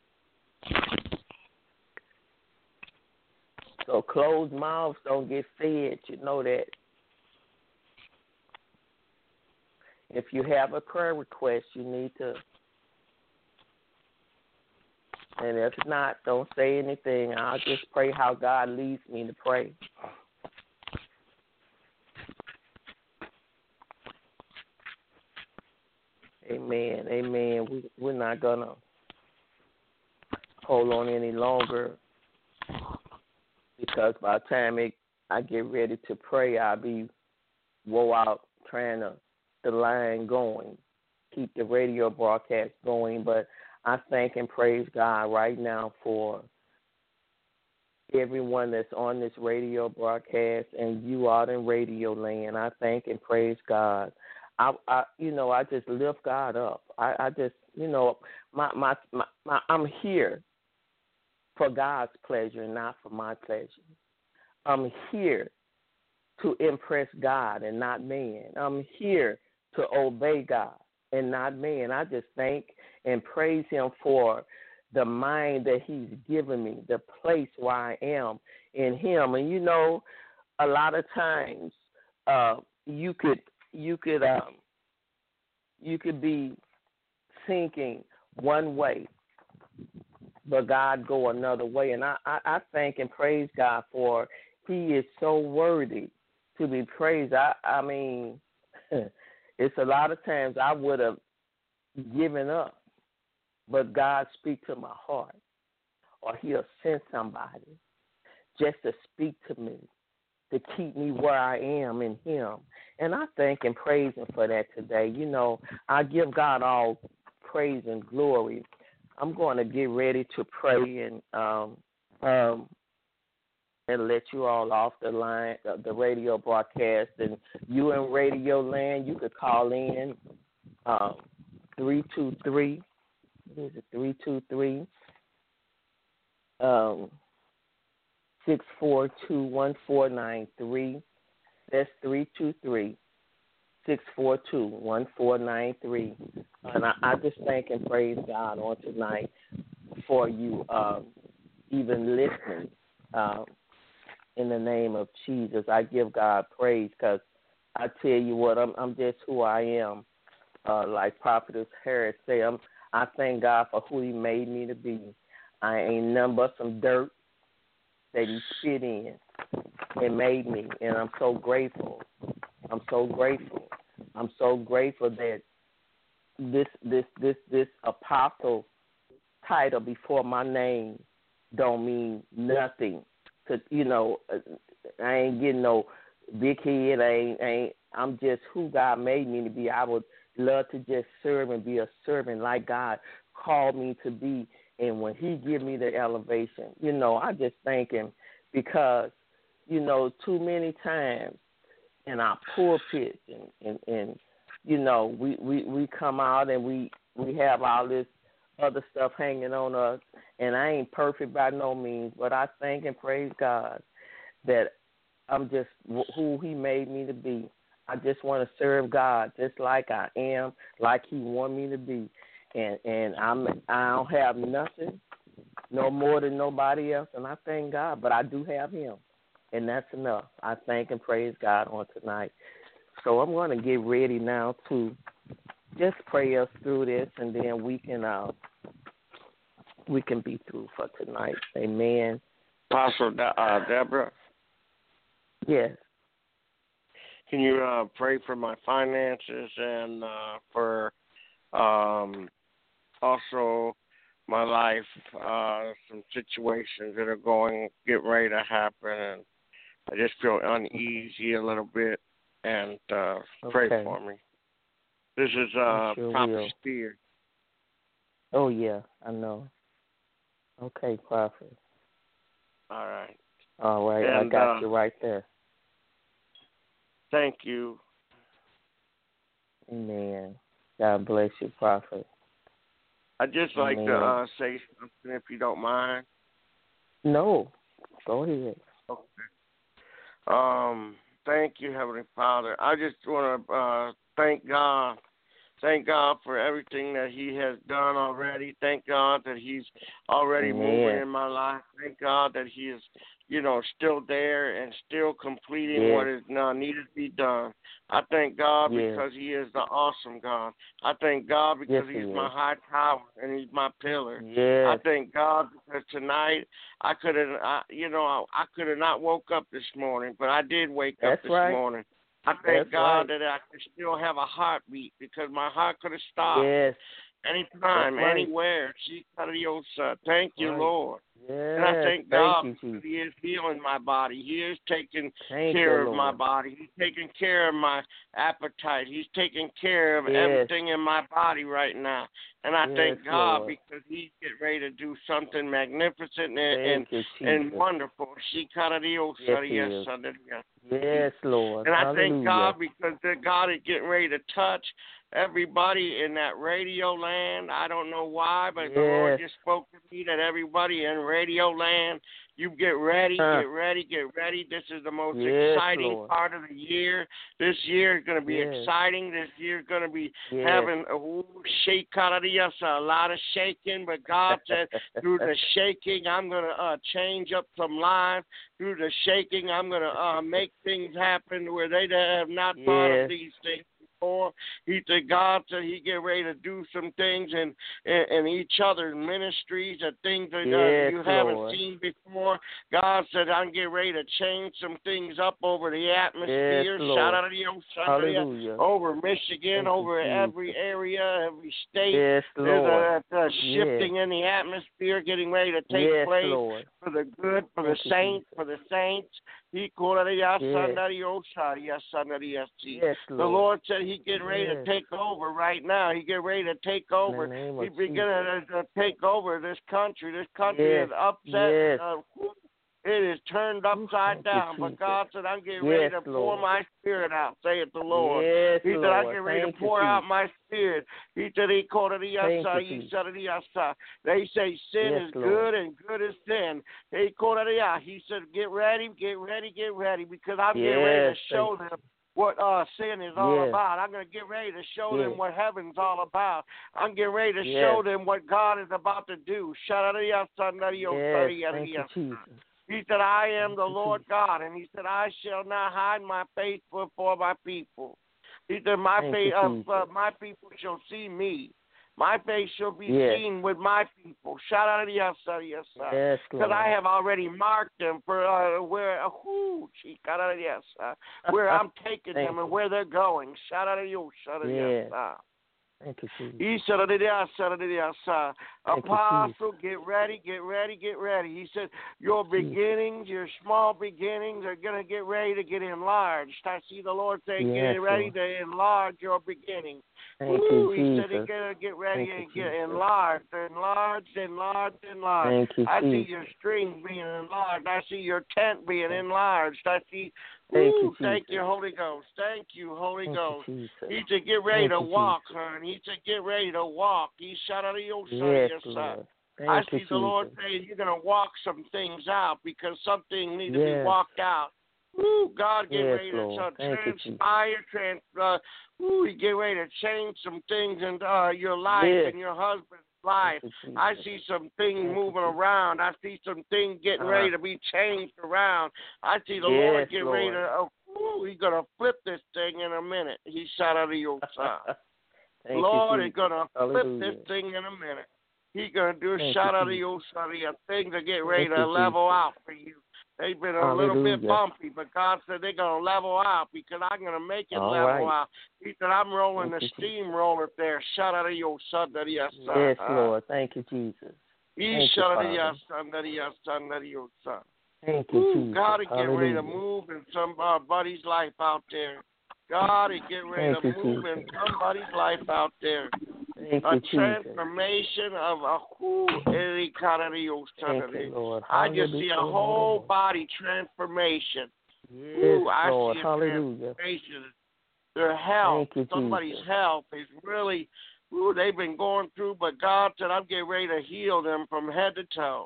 So closed mouths don't get fed. You know that. If you have a prayer request, you need to, and if not, don't say anything. I'll just pray how God leads me to pray. Amen. Amen. We, we're not going to hold on any longer because by the time it, I get ready to pray, I'll be wore out trying to the line going, keep the radio broadcast going. But I thank and praise God right now for everyone that's on this radio broadcast and you out in radio land. I thank and praise God. I, I you know, I just lift God up. I, I just, you know, my, my, my, my I'm here for God's pleasure and not for my pleasure. I'm here to impress God and not man. I'm here to obey God and not man. I just thank and praise him for the mind that he's given me, the place where I am in him. And, you know, a lot of times uh, you could you could um, you could be thinking one way, but God go another way. And I, I, I thank and praise God for he is so worthy to be praised. I, I mean, it's a lot of times I would have given up, but God speaks to my heart. or he'll send somebody just to speak to me, to keep me where I am in him. And I thank and praise him for that today. You know, I give God all praise and glory. I'm going to get ready to pray and um, um, and let you all off the line, uh, the radio broadcast. And you in Radio Land, you could call in um, three two three, what is it, three two three, um, six four two, one four nine three. That's three two three, six four two, one four nine three. And I, I just thank and praise God on tonight for you um, even listening. Um, in the name of Jesus, I give God praise because I tell you what, I'm, I'm just who I am. Uh, like Prophetess Harris said, I'm, I thank God for who he made me to be. I ain't nothing but some dirt that he spit in and made me, and I'm so grateful. I'm so grateful. I'm so grateful that this this this this apostle title before my name don't mean nothing. To you know, I ain't getting no big head. I ain't, I ain't. I'm just who God made me to be. I would love to just serve and be a servant like God called me to be. And when he give me the elevation, you know, I just thank him because, you know, too many times in our pulpits and, and, and you know, we, we, we come out and we, we have all this other stuff hanging on us. And I ain't perfect by no means, but I thank and praise God that I'm just who he made me to be. I just want to serve God just like I am, like he want me to be. And and I'm I don't have nothing, no more than nobody else, and I thank God. But I do have him, and that's enough. I thank and praise God on tonight. So I'm going to get ready now to just pray us through this, and then we can uh, we can be through for tonight. Amen. Apostle De- uh, Deborah. Yes. Can you uh, pray for my finances and uh, for um, also my life, uh, some situations that are going, get ready to happen, and I just feel uneasy a little bit, and uh, pray Okay. for me. This is uh, sure Prophet will. Spear. Oh, yeah, I know. Okay, Prophet. All right. All right, And, I got uh, you right there. Thank you. Amen. God bless you, Prophet. I'd just like Amen. to uh, say something, if you don't mind. No, go ahead. Okay. Um, thank you, Heavenly Father. I just want to uh, thank God. Thank God for everything that he has done already. Thank God that he's already Amen. moving in my life. Thank God that he is, you know, still there and still completing Yes. what is uh, needed to be done. I thank God Yes. because he is the awesome God. I thank God because Yes, he he's is. my high tower and he's my pillar. Yes. I thank God because tonight I could have, I, you know, I, I could have not woke up this morning, but I did wake That's up this right. morning. I thank That's God right. that I could still have a heartbeat because my heart could have stopped Yes. anytime, That's right. anywhere. Chikadiosa. Thank you, Right. Lord. Yes. And I thank God you, because Jesus. he is healing my body. He is taking Thank care you, of my Lord. body. He's taking care of my appetite. He's taking care of Yes. everything in my body right now. And I Yes, thank God Lord. because he's getting ready to do something magnificent and, Thank and, you, and Jesus. wonderful. Shikadiosa. Yes, he is. Yes, Lord. And I Hallelujah. thank God because that God is getting ready to touch everybody in that Radio Land. I don't know why, but Yes. the Lord just spoke to me that everybody in Radio Land, you get ready, Huh. get ready, get ready. This is the most Yes, exciting Lord. part of the year. This year is going to be Yes. exciting. This year is going to be Yes. having a ooh, shake, a lot of shaking. But God said, through the shaking, I'm going to uh, change up some lives. Through the shaking, I'm going to uh, make things happen where they have not thought Yes. of these things before. He said God said he get ready to do some things in, in, in each other's ministries and things that yes, uh, you haven't Lord. seen before. God said I'm getting ready to change some things up over the atmosphere. Yes, Lord. Shout out to the Hallelujah. over Michigan, Thank over you, every Jesus. area, every state. Yes, There's Lord. a, a shifting Yes. in the atmosphere getting ready to take Yes, place Lord. for the good, for Thank the you, saints, Jesus. for the saints. He called it yes, Yes. yes, yes. Yes, The Lord. Lord said He getting ready Yes. to take over right now. He getting ready to take over. In the name He of beginning Jesus. to, to take over this country. This country Yes. is upset. Yes. Uh, it is turned upside Thank down. you, But Jesus. God said, I'm getting Yes, ready to pour Lord. my spirit out, saith the Lord. Yes, He said, I'm Lord. getting ready Thank to pour you, out Jesus. my spirit. He said, He called it the Thank yasa, you, He Jesus. said it the yasa. They say sin Yes, is Lord. good and good is sin. He called it the yasa. He said, get ready, get ready, get ready, because I'm getting ready to Yes, show thank them what uh, sin is all Yes. about. I'm going to get ready to show Yes. them what heaven's all about. I'm getting ready to Yes. show them what God is about to do. Shout out to Yes, thank you, Jesus. He said, I am Thank the you, Lord Jesus. God. And he said, I shall not hide my face before my people. He said, my, Thank face, you, uh, Jesus. uh, my people shall see me. My face shall be Yes. seen with my people. Shout out to yes, sir, yes, sir. Yes, Because Lord. I have already marked them for uh, where, uh, whoo, shout out to yes, sir, where I'm taking Thank them and you. where they're going. Shout out to you, shout out to yes, Yes. sir. Thank you, Jesus. He said, yes, said yes, sir. Thank you, Apostle, get ready, get ready, get ready. He said, your beginnings, your small beginnings are going to get ready to get enlarged. I see the Lord say, Yes, get ready Lord. to enlarge your beginnings. Thank Woo, you, he Jesus. said he's going to get ready Thank and you, get Jesus. enlarged, enlarged, enlarged, enlarged. Thank you, I see Jesus. your strings being enlarged. I see your tent being enlarged. I see, Thank woo, you, thank Jesus. you, Holy Ghost. Thank you, Holy Thank Ghost. you, Jesus. He said, get ready Thank to you, walk, Jesus. son. He said, get ready to walk. He shot out of your Yes, son, Lord. Thank I you, see the Lord Jesus. saying you're going to walk some things out because some things need to be Yes. walked out. Woo, God get Yes, ready to Lord. uh, Thank you, Jesus. transpire, trans, uh, woo, He get ready to change some things in uh, your life Yes. and your husband's life. Thank you, I Jesus. see some things Thank you, moving Jesus. around. I see some things getting Uh-huh. ready to be changed around. I see the Yes, Lord get ready Lord. to, uh, woo, He's going to flip this thing in a minute. He shot out of your son. Thank Lord you, is going to flip Hallelujah. this thing in a minute. He's going to do a Thank shot you, out of Jesus. your son. Things are getting ready Thank to you, level Jesus. out for you. They've been a little bit Hallelujah. bumpy, but God said they're going to level out because I'm going to make it All level right. out. He said, I'm rolling Thank the you, Jesus. steamroller there. Shot out of your son. That yes, son. Yes, Lord. Thank you, Jesus. He Thank you, shot out of Father. your son. That yes, son. That your son. Thank you, Ooh, Jesus. God is getting ready to Hallelujah. move in somebody's life out there. God is getting ready Thank to you, move in Jesus. somebody's life out there. Thank A you, Jesus. transformation of a whole Thank you, Lord. I just see a Hallelujah. whole body transformation. Yes, Ooh, I Lord. see a Hallelujah. transformation. Their health, Thank you, somebody's Jesus. health is really, ooh, they've been going through, but God said, I'm getting ready to heal them from head to toe.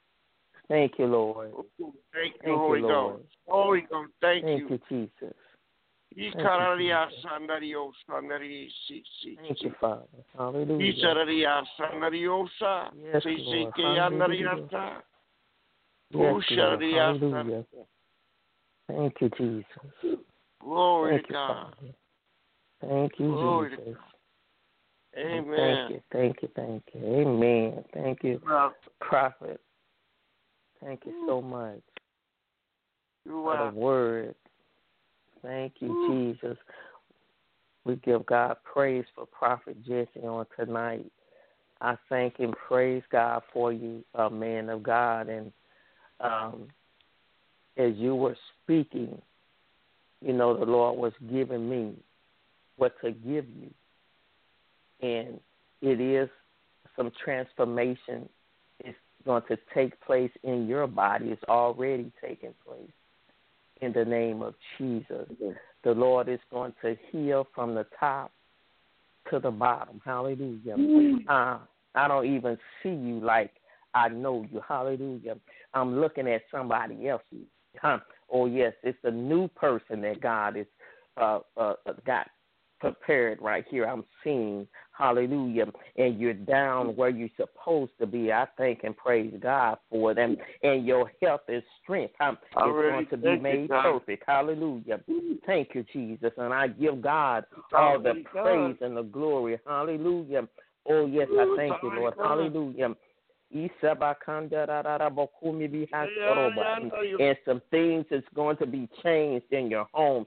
Thank you, Lord. Ooh, thank you, Thank Holy you, Lord. Ghost. Holy Ghost, thank, Thank you. you, Jesus. He's Thank cut you, out of the Jesus. outside, not the outside, not the see, see, Thank see. you, Father. Hallelujah. He said, the outside, not the outside. Yes, See, see, Lord. see, under the Hallelujah. outside. Yes, Ooh, shut Lord. the outside. Hallelujah. Thank you, Jesus. Glory Thank to you, God. Father. Thank you, Glory Jesus. to God. Amen. Thank you, thank you, thank you. Amen. Thank you, Well, Prophet. Thank you so much you for are. the word. Thank you, Ooh. Jesus. We give God praise for Prophet Jesse on tonight. I thank and praise God for you, a man of God. And um, as you were speaking, you know, the Lord was giving me what to give you. And it is some transformation is going to take place in your body. It's already taking place in the name of Jesus. The Lord is going to heal from the top to the bottom. Hallelujah. Uh, I don't even see you like I know you. Hallelujah. I'm looking at somebody else. Huh? Oh, yes, it's a new person that God is uh, uh, got prepared right here. I'm seeing, hallelujah, and you're down where you're supposed to be. I thank and praise God for them. And your health and strength um, is going to be made perfect. Hallelujah. Thank you, Jesus. And I give God all the praise and the glory. Hallelujah. Oh, yes, I thank you, Lord. Hallelujah. And some things is going to be changed in your home.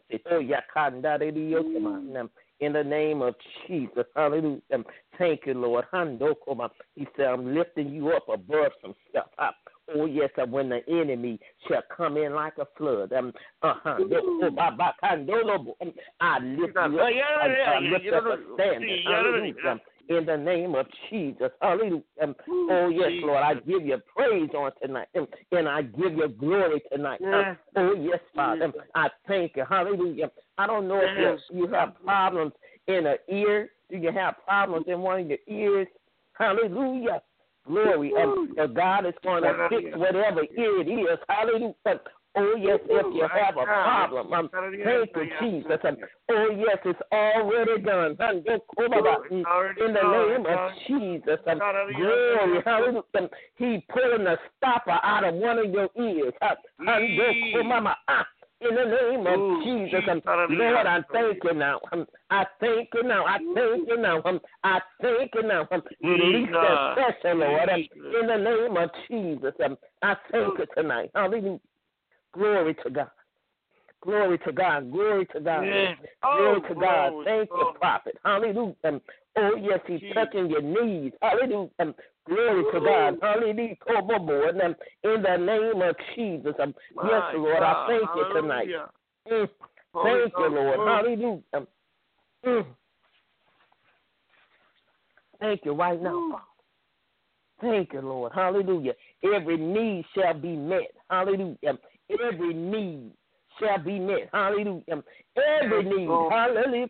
In the name of Jesus. Hallelujah. Thank you, Lord. He said, I'm lifting you up above some stuff. Oh, yes, when the enemy shall come in like a flood. Um, uh-huh. I lift you up. I lift up a standard. Hallelujah. In the name of Jesus. Hallelujah. Oh, yes, Lord, I give you praise on tonight. And I give you glory tonight. Yeah. Oh, yes, Father. I thank you. Hallelujah. I don't know if you have problems in an ear. Do you have problems in one of your ears? Hallelujah. Glory. And God is going to fix whatever ear it is. Hallelujah. Oh, yes, if you have a problem, um, thank you, Jesus. Um, oh, yes, it's already done. Um, in the name of Jesus. Um, glory, hallelujah. Um, he pulling the stopper out of one of your ears. Um, in the name of Jesus. Um, Lord, I thank you now. Um, I thank you now. I thank you now. Um, I thank you now. Um, release that pressure, Lord. Um, in the name of Jesus. Um, I thank you tonight. Hallelujah. Glory to God. Glory to God. Glory to God. Yeah. Glory oh, to God. Glory, Thank glory. you, prophet. Hallelujah. Um, oh, yes, he's Jesus. touching your knees. Hallelujah. Um, glory to God. Hallelujah. Um, in the name of Jesus. Um, yes, Lord, God. I thank you tonight. Mm. Thank you, Lord. Hallelujah. Um, mm. Thank you right now, Father. Thank you, Lord. Hallelujah. Every need shall be met. Hallelujah. Every need shall be met. Hallelujah. Every need. Hallelujah.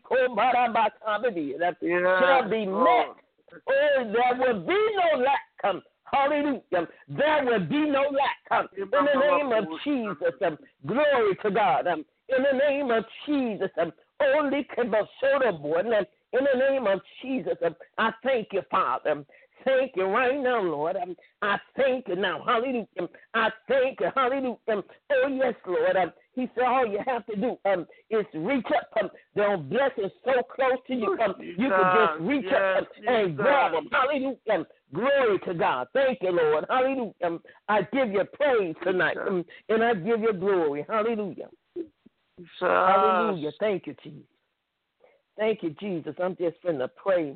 That shall be met. Oh, there will be no lack. Hallelujah. There will be no lack. In the name of Jesus. Glory to God. In the name of Jesus. Only can be soda board. In the name of Jesus. I thank you, Father. Thank you right now, Lord. Um, I thank you now. Hallelujah. I thank you. Hallelujah. Oh, yes, Lord. Um, he said all you have to do um, is reach up. Um, the blessing so close to you. Um, you can just reach yes, up um, and grab them. Hallelujah. Um, glory to God. Thank you, Lord. Hallelujah. Um, I give you praise tonight. Um, and I give you glory. Hallelujah. Jesus. Hallelujah. Thank you, Jesus. Thank you, Jesus. I'm just going to pray.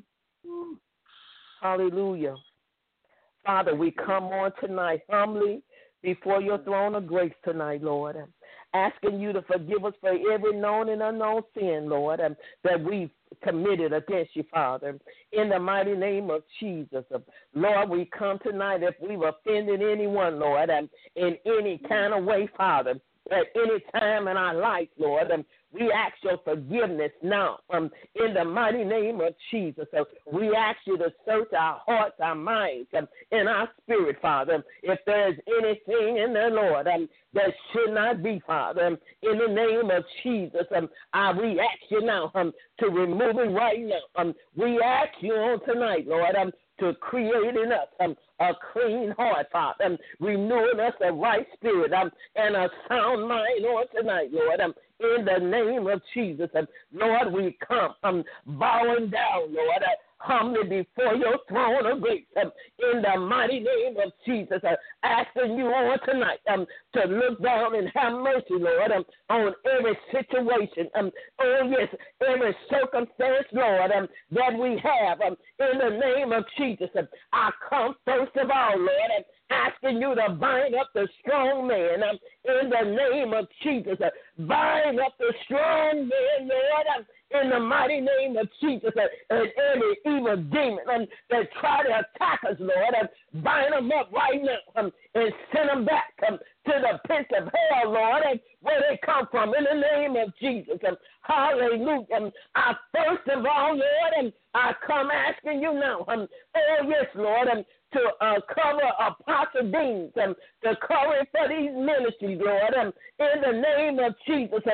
Hallelujah. Father, we come on tonight humbly before your throne of grace tonight, Lord, asking you to forgive us for every known and unknown sin, Lord, that we've committed against you, Father. In the mighty name of Jesus, Lord, we come tonight if we've offended anyone, Lord, in any kind of way, Father, at any time in our life, Lord, we ask your forgiveness now um, in the mighty name of Jesus. So we ask you to search our hearts, our minds, um, and our spirit, Father. If there's anything in there, Lord, um, that should not be, Father, um, in the name of Jesus, um, I, we ask you now um, to remove it right now. Um, we ask you on tonight, Lord, um, to create in us um, a clean heart, Father, um, renewing us a right spirit um, and a sound mind on tonight, Lord. Um, in the name of Jesus, um, Lord, we come um, bowing down, Lord, uh, humbly before your throne of grace. Um, in the mighty name of Jesus, uh, asking you on tonight um, to look down and have mercy, Lord, um, on every situation. Um, oh, yes, every circumstance, Lord, um, that we have. Um, in the name of Jesus, um, I come first of all, Lord, um, asking you to bind up the strong man um, in the name of Jesus. Uh, bind up the strong man, Lord, um, in the mighty name of Jesus. Uh, and every evil demon um, that try to attack us, Lord, um, bind them up right now um, and send them back um, to the pits of hell, Lord, and where they come from, in the name of Jesus. Um, hallelujah. Um, I first of all, Lord, um, I come asking you now, um, oh, yes, Lord, um, to uh, cover Apostle Dean, um, to cover for these ministries, Lord, um, in the name of Jesus, um,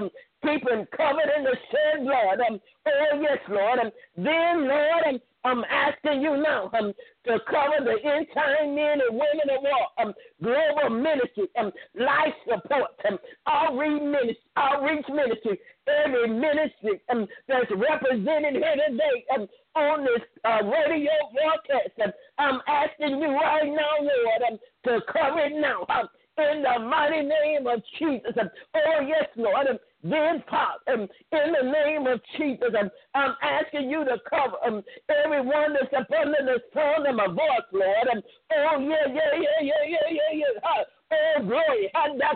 Keep him covered in the shed blood. Um, oh, yes, Lord. Um, then, Lord, um, I'm asking you now um, to cover the end-time men and women of war, um, global ministry, um, life support, um, outreach ministry, outreach ministry, every ministry um, that's represented here today um, on this uh, radio broadcast. Um, I'm asking you right now, Lord, um, to cover it now. Um, in the mighty name of Jesus. Um, oh, yes, Lord. Um, then, Pop, um, in the name of Jesus, um, I'm asking you to cover um, everyone that's up under the sound of my voice, Lord. Um, oh, yeah, yeah, yeah, yeah, yeah, yeah, yeah. Uh, oh, glory.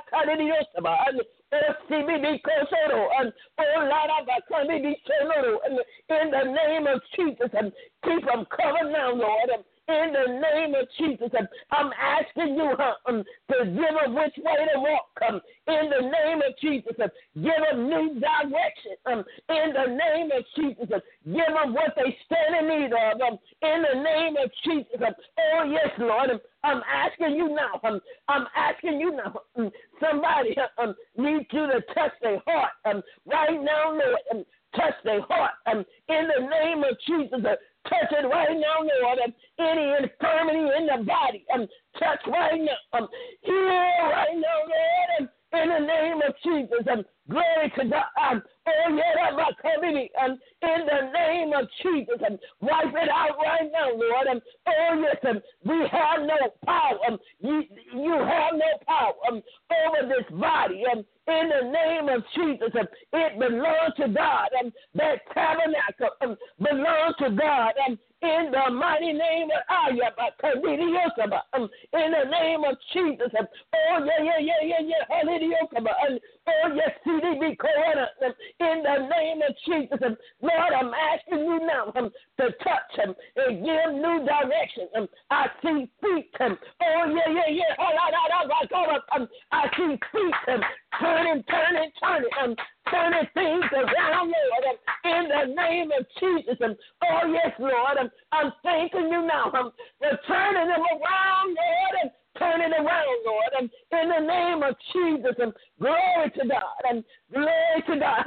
Oh, C B D Kosoro, and oh, Lada Bakami D Sonoro, and in the name of Jesus, and keep them covered now, Lord. And in the name of Jesus, and I'm asking you um, to give them which way to walk. Um, in the name of Jesus, and give them new direction. Um, in the name of Jesus, and give them what they stand in need of. Um, in the name of Jesus, and oh yes, Lord. And I'm asking you now. Um, I'm asking you now. Um, somebody um, needs you to touch their heart. Um, right now, Lord. Um, touch their heart. Um, in the name of Jesus. Uh, touch it right now, Lord. Um, any infirmity in the body. Um, touch right now. Um, heal right now, Lord. Um, in the name of Jesus. Um, glory to God. Um, oh, yeah, my community. Um, in the name of Jesus. Um, wipe it out right now, Lord. Um, oh, yes. Um, we have no power. Um, you, you have no power um, over this body. Um, in the name of Jesus. Um, it belongs to God. Um, that tabernacle um, belongs to God. Um, in the mighty name of Ayah, um, in the name of Jesus. Um, oh, yeah, yeah, yeah, yeah, yeah. Hallelujah. Um, oh, yes, C D B Corona. Um, in the name of Jesus. Um, Lord, I'm asking you now um, to touch him um, and give new direction. Um, I see feet. Um, oh, yeah, yeah, yeah. Um, I see feet. Um, turning, turning, turning. Um, turning things around, Lord, um, in the name of Jesus. Um, oh, yes, Lord, um, I'm thanking you now um, for turning them around, Lord, and turning around, Lord, um, in the name of Jesus. Um, glory to God. Um, glory to God.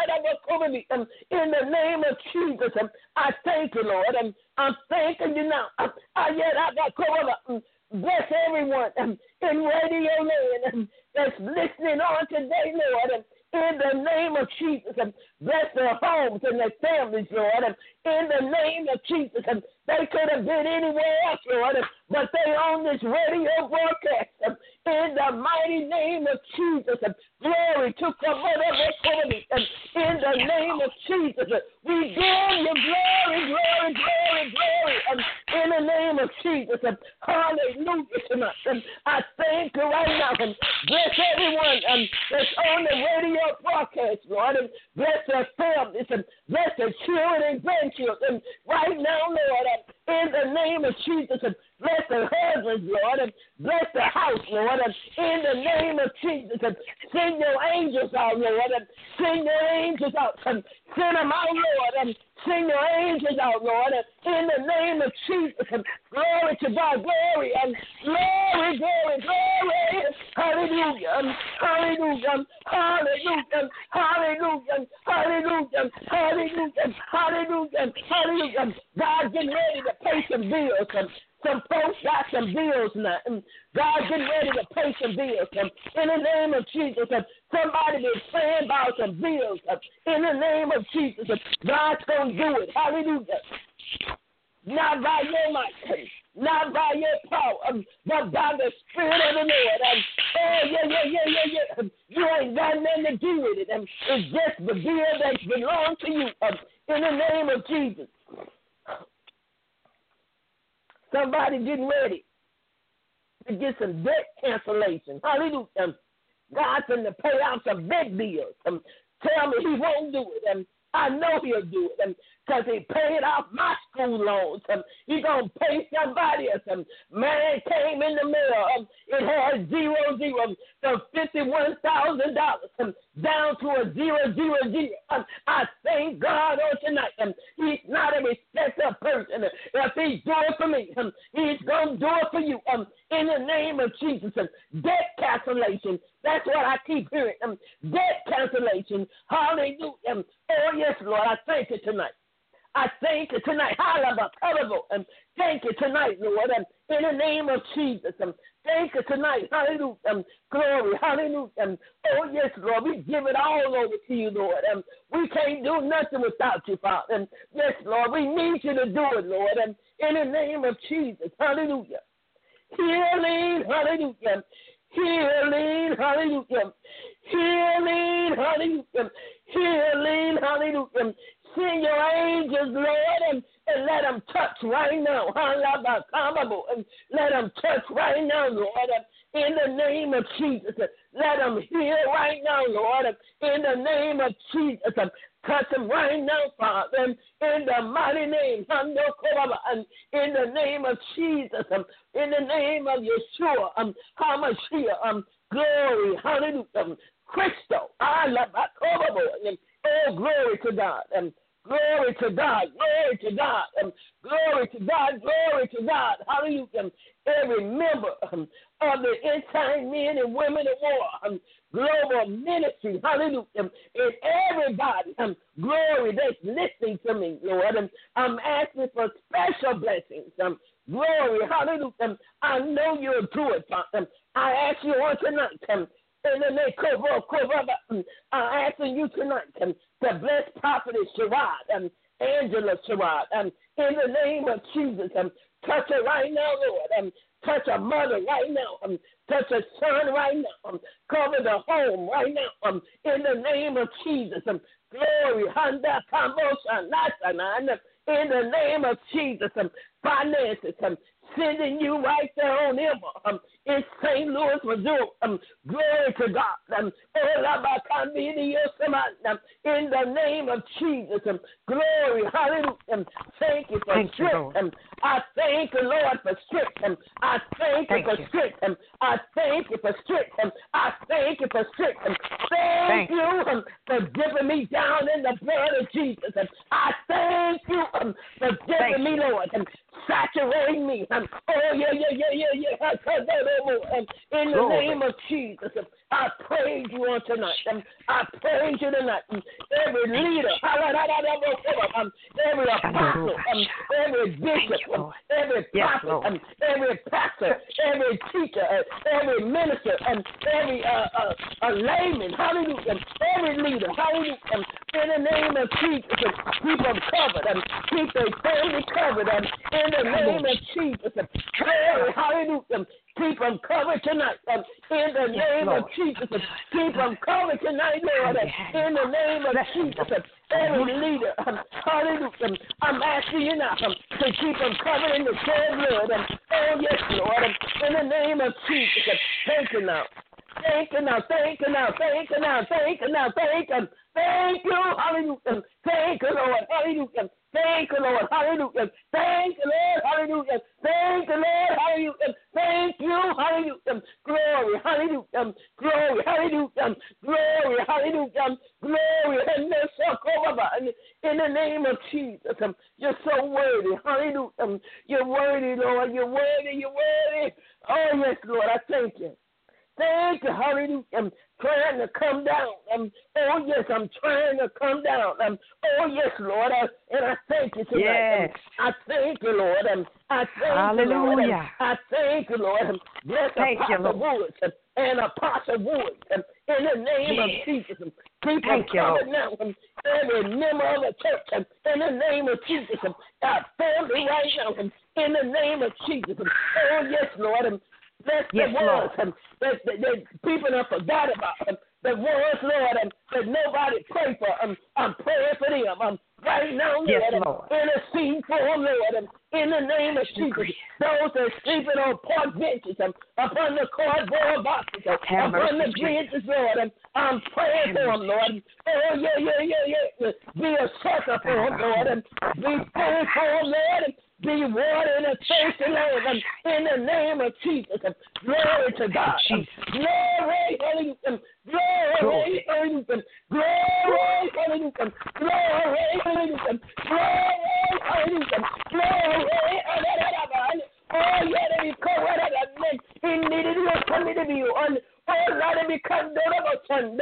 Um, in the name of Jesus, um, I thank you, Lord. Um, I'm thanking you now. Um, I yet I got um, bless everyone um, in radio land um, that's listening on today, Lord. Um, in the name of Jesus, and bless their homes and their families, Lord. And in the name of Jesus, and they could have been anywhere else, Lord, but they on this radio broadcast. And in the mighty name of Jesus, and glory to God. And in the name of Jesus, we give you glory, glory, glory, glory. And in the name of Jesus, and hallelujah tonight. And I thank you right now. And bless everyone and that's on the radio broadcast, Lord, and bless their families and bless their children and grandchildren right now, Lord, and in the name of Jesus, and bless their husbands, Lord, and bless their house, Lord, and in the name of Jesus, and send your angels out, Lord, and send your angels out, and send them out, Lord, and send your angels out, Lord, and in the name of Jesus, and glory to God, glory, and glory, glory, glory, hallelujah, and hallelujah, and hallelujah, and hallelujah, and hallelujah, and hallelujah, and hallelujah, and hallelujah, and God getting ready to pay some bills, and some folks got some bills now. And God getting ready to pay some bills. And in the name of Jesus, and somebody been praying about some bills. And in the name of Jesus, and God's going to do it. Hallelujah. Not by your might, not by your power, um, but by the Spirit of the Lord. And, oh, yeah, yeah, yeah, yeah, yeah. Um, you ain't got nothing to do with it. Um, it's just the bill that belongs to you. Um, in the name of Jesus. Somebody getting ready to get some debt cancellation. Hallelujah. God's going to pay out some debt bills. Um, tell me he won't do it. Um, I know he'll do it. Um, because he paid off my school loans. Um, he going to pay somebody else. Um, man came in the mail. Um, it had zero, zero, so fifty-one thousand dollars um, down to a zero, zero, zero. Um, I thank God on tonight. Um, he's not a respecter person. If he's doing it for me, um, he's going to do it for you. Um, in the name of Jesus. Um, debt cancellation. That's what I keep hearing. Um, debt cancellation. generation. Hallelujah. Oh, yes, Lord, I thank you tonight. I thank you tonight. Hallelujah. And thank you tonight, Lord. And in the name of Jesus. And thank you tonight. Hallelujah. And glory. Hallelujah. And oh, yes, Lord. We give it all over to you, Lord. And we can't do nothing without you, Father. And yes, Lord, we need you to do it, Lord. And in the name of Jesus. Hallelujah. Healing. Hallelujah. Healing. Hallelujah. Healing. Hallelujah. Healing. Hallelujah. Send your angels, Lord, and, and let them touch right now. And let them touch right now, Lord, in the name of Jesus. Let them heal right now, Lord, in the name of Jesus. Touch them right now, Father, in the mighty name, and in the name of Jesus, in the name of Yeshua, um, Hamashiach, um, glory, hallelujah, Christo, I love oh, glory to God, and glory to God, glory to God, and glory to God, glory to God, hallelujah. Every member um, of the end time men and women of war, um, global ministry, hallelujah, and everybody, um, glory, that's listening to me, Lord, and I'm asking for special blessings, um, glory, hallelujah. Um, I know you'll do it, Father. I ask you on tonight, um, in the name of I'm asking you tonight um, to bless Prophetess Sherrod, um, Angela Sherrod, um, in the name of Jesus. Um, touch her right now, Lord. Um, touch her mother right now. Um, touch her son right now. Um, cover the home right now. Um, in the name of Jesus. Um, glory. Handa Kamosha Nasanan. In the name of Jesus. Um, finances. Um, sending you right there on him um, in Saint Louis, Missouri. Um, glory to God. Um, in the name of Jesus. Um, glory. Hallelujah. Um, thank you for thank strength. You, um, I thank you, Lord, for strength. Um, I thank, thank you for you. strength. Um, I thank you for strength. Um, I thank you for strength. Um, thank, thank you um, for dipping me down in the blood of Jesus. Um, I thank you um, for dipping me, Lord, and saturating me. Um, oh, yeah, yeah, yeah, yeah, yeah. Um, in the Glory. name of Jesus, um, I praise you on tonight. Um, I praise you tonight. Um, every leader, um, every apostle, um, every bishop, um, every prophet, yes, um, every pastor, every teacher, uh, every minister, and um, every uh, uh, uh, layman, hallelujah, um, every leader, hallelujah, um, in the name of Jesus, um, keep them covered, um, keep their family covered, um, in the name of Jesus, um, glory, hallelujah, um, keep them covered tonight, um, in the yes, name Lord. of Jesus, um, keep them covered tonight, Lord, um, in the name of Jesus, um, every leader, um, hallelujah, um, I'm asking you now um, to keep them covered in the shed blood, um, oh yes, Lord, um, in the name of Jesus, um, thank you now. Thank you now, thank you now, thank you now, thank you now, thank you. Thank you, hallelujah. Thank you, Lord, hallelujah. Thank you, Lord, hallelujah. Thank you, Lord, hallelujah. Thank you, Lord, hallelujah. Thank you, hallelujah. Glory, hallelujah. Glory, hallelujah. Glory, hallelujah. Glory, and in the name of Jesus, you're so worthy, hallelujah. You're worthy, Lord, you're worthy, you're worthy. Oh, yes, Lord, I thank you. Thank you, hallelujah. I'm trying to come down. Um, oh, yes, I'm trying to come down. Um, oh, yes, Lord. I, and I thank you tonight. Yes. Um, I thank you, Lord. Um, I thank hallelujah. you, Lord. Um, I thank you, Lord. Um, bless thank Apostle you, Woods um, and Apostle Woods um, in the name yes. of Jesus. Um, keep thank them you, covered Lord. now. Um, every member of the church um, in the name of Jesus. Um, our family right now um, in the name of Jesus. Um, oh, yes, Lord. Um, Bless yes, the ones um, that, that, that people have forgot about. Um, the ones, Lord, um, that nobody pray for. Um, I'm praying for them. Um, right now, Lord, yes, um, Lord. intercede for them, Lord. Um, in the name of Jesus. Those that are sleeping on park benches, um, upon the cardboard boxes, um, Have upon mercy, the bridges, Lord. Um, I'm praying for them, Lord. Oh, yeah, yeah, yeah, yeah. Be a sucker for them, Lord. Um, be praying for them, Lord. Um, be water in a thirsty land um, in the name of Jesus. Um, glory to God. Um, glory, hallelujah. Glory, hallelujah. Glory, hallelujah. Glory, hallelujah. Glory, hallelujah. Glory, hallelujah. Oh, yeah, let me come right out of the neck. He needed to come to be on. Oh, let me come down of a son. Oh,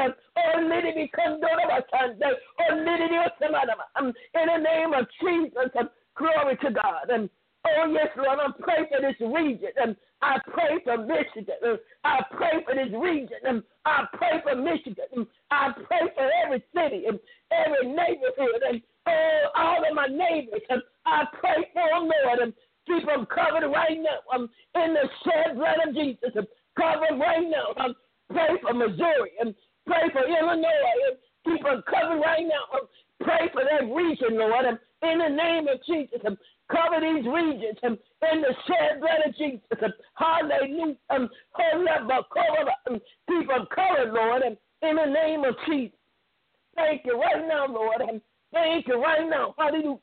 Oh, let it become done of a Sunday. Oh, let it be um, in the name of Jesus. Um, glory to God. Um, oh, yes, Lord, I pray for this region. Um, I pray for Michigan. Um, I pray for this region. Um, I pray for Michigan. Um, I pray for every city and every neighborhood. And oh, all of my neighbors. Um, I pray for them, Lord. Um, keep them covered right now. Um, in the shed blood of Jesus. Um, cover them right now. Um, pray for Missouri. Um, pray for Illinois. Um, keep them covered right now. Um, pray for that region, Lord. Um, in the name of Jesus. Um, cover these regions um, in the shed blood of Jesus. Um, hallelujah. Um, um, keep them covered, Lord. Um, in the name of Jesus. Thank you right now, Lord. Um, thank you right now. Hallelujah.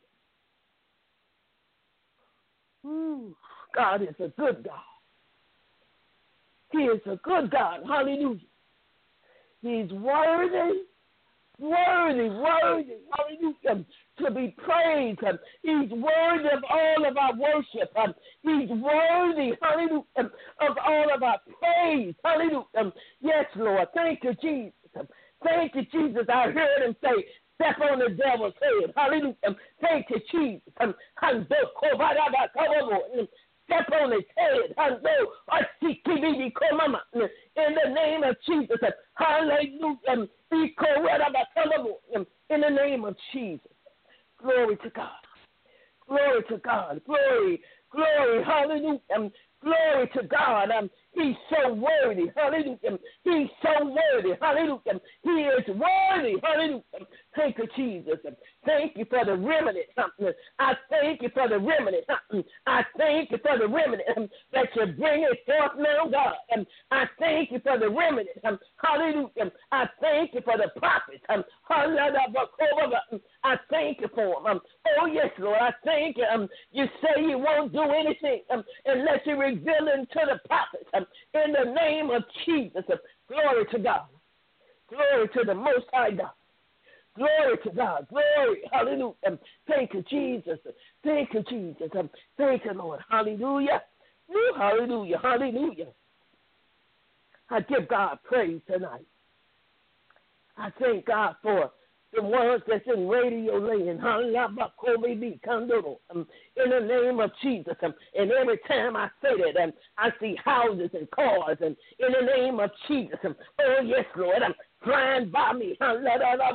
Ooh, God is a good God. He is a good God. Hallelujah. He's worthy, worthy, worthy, hallelujah, to be praised. He's worthy of all of our worship. He's worthy, hallelujah, of all of our praise. Hallelujah. Yes, Lord. Thank you, Jesus. Thank you, Jesus. I heard him say, step on the devil's head. Hallelujah. Thank you, Jesus. Step on his head. In the name of Jesus. Hallelujah. In the name of Jesus. Glory to God. Glory to God. Glory. Glory. Hallelujah. Glory to God. Um, he's so worthy. Hallelujah. He's so worthy. Hallelujah. He is worthy. Hallelujah. Thank you, Jesus. Thank you for the remedy. I thank you for the remedy. I thank you for the remedy that you bring it forth now, God. I thank you for the remedy. Hallelujah. I thank you for the prophets. I thank you for them. Oh, yes, Lord. I thank you. You say you won't do anything unless you reveal it to the prophets. In the name of Jesus. Glory to God. Glory to the Most High God. Glory to God. Glory. Hallelujah. Thank you, Jesus. Thank you, Jesus. Thank you, Lord. Hallelujah. Woo, hallelujah. Hallelujah. I give God praise tonight. I thank God for the ones that's in radio land. In the name of Jesus. And every time I say that, um, I see houses and cars. And in the name of Jesus. Oh, yes, Lord. I'm flying by me. In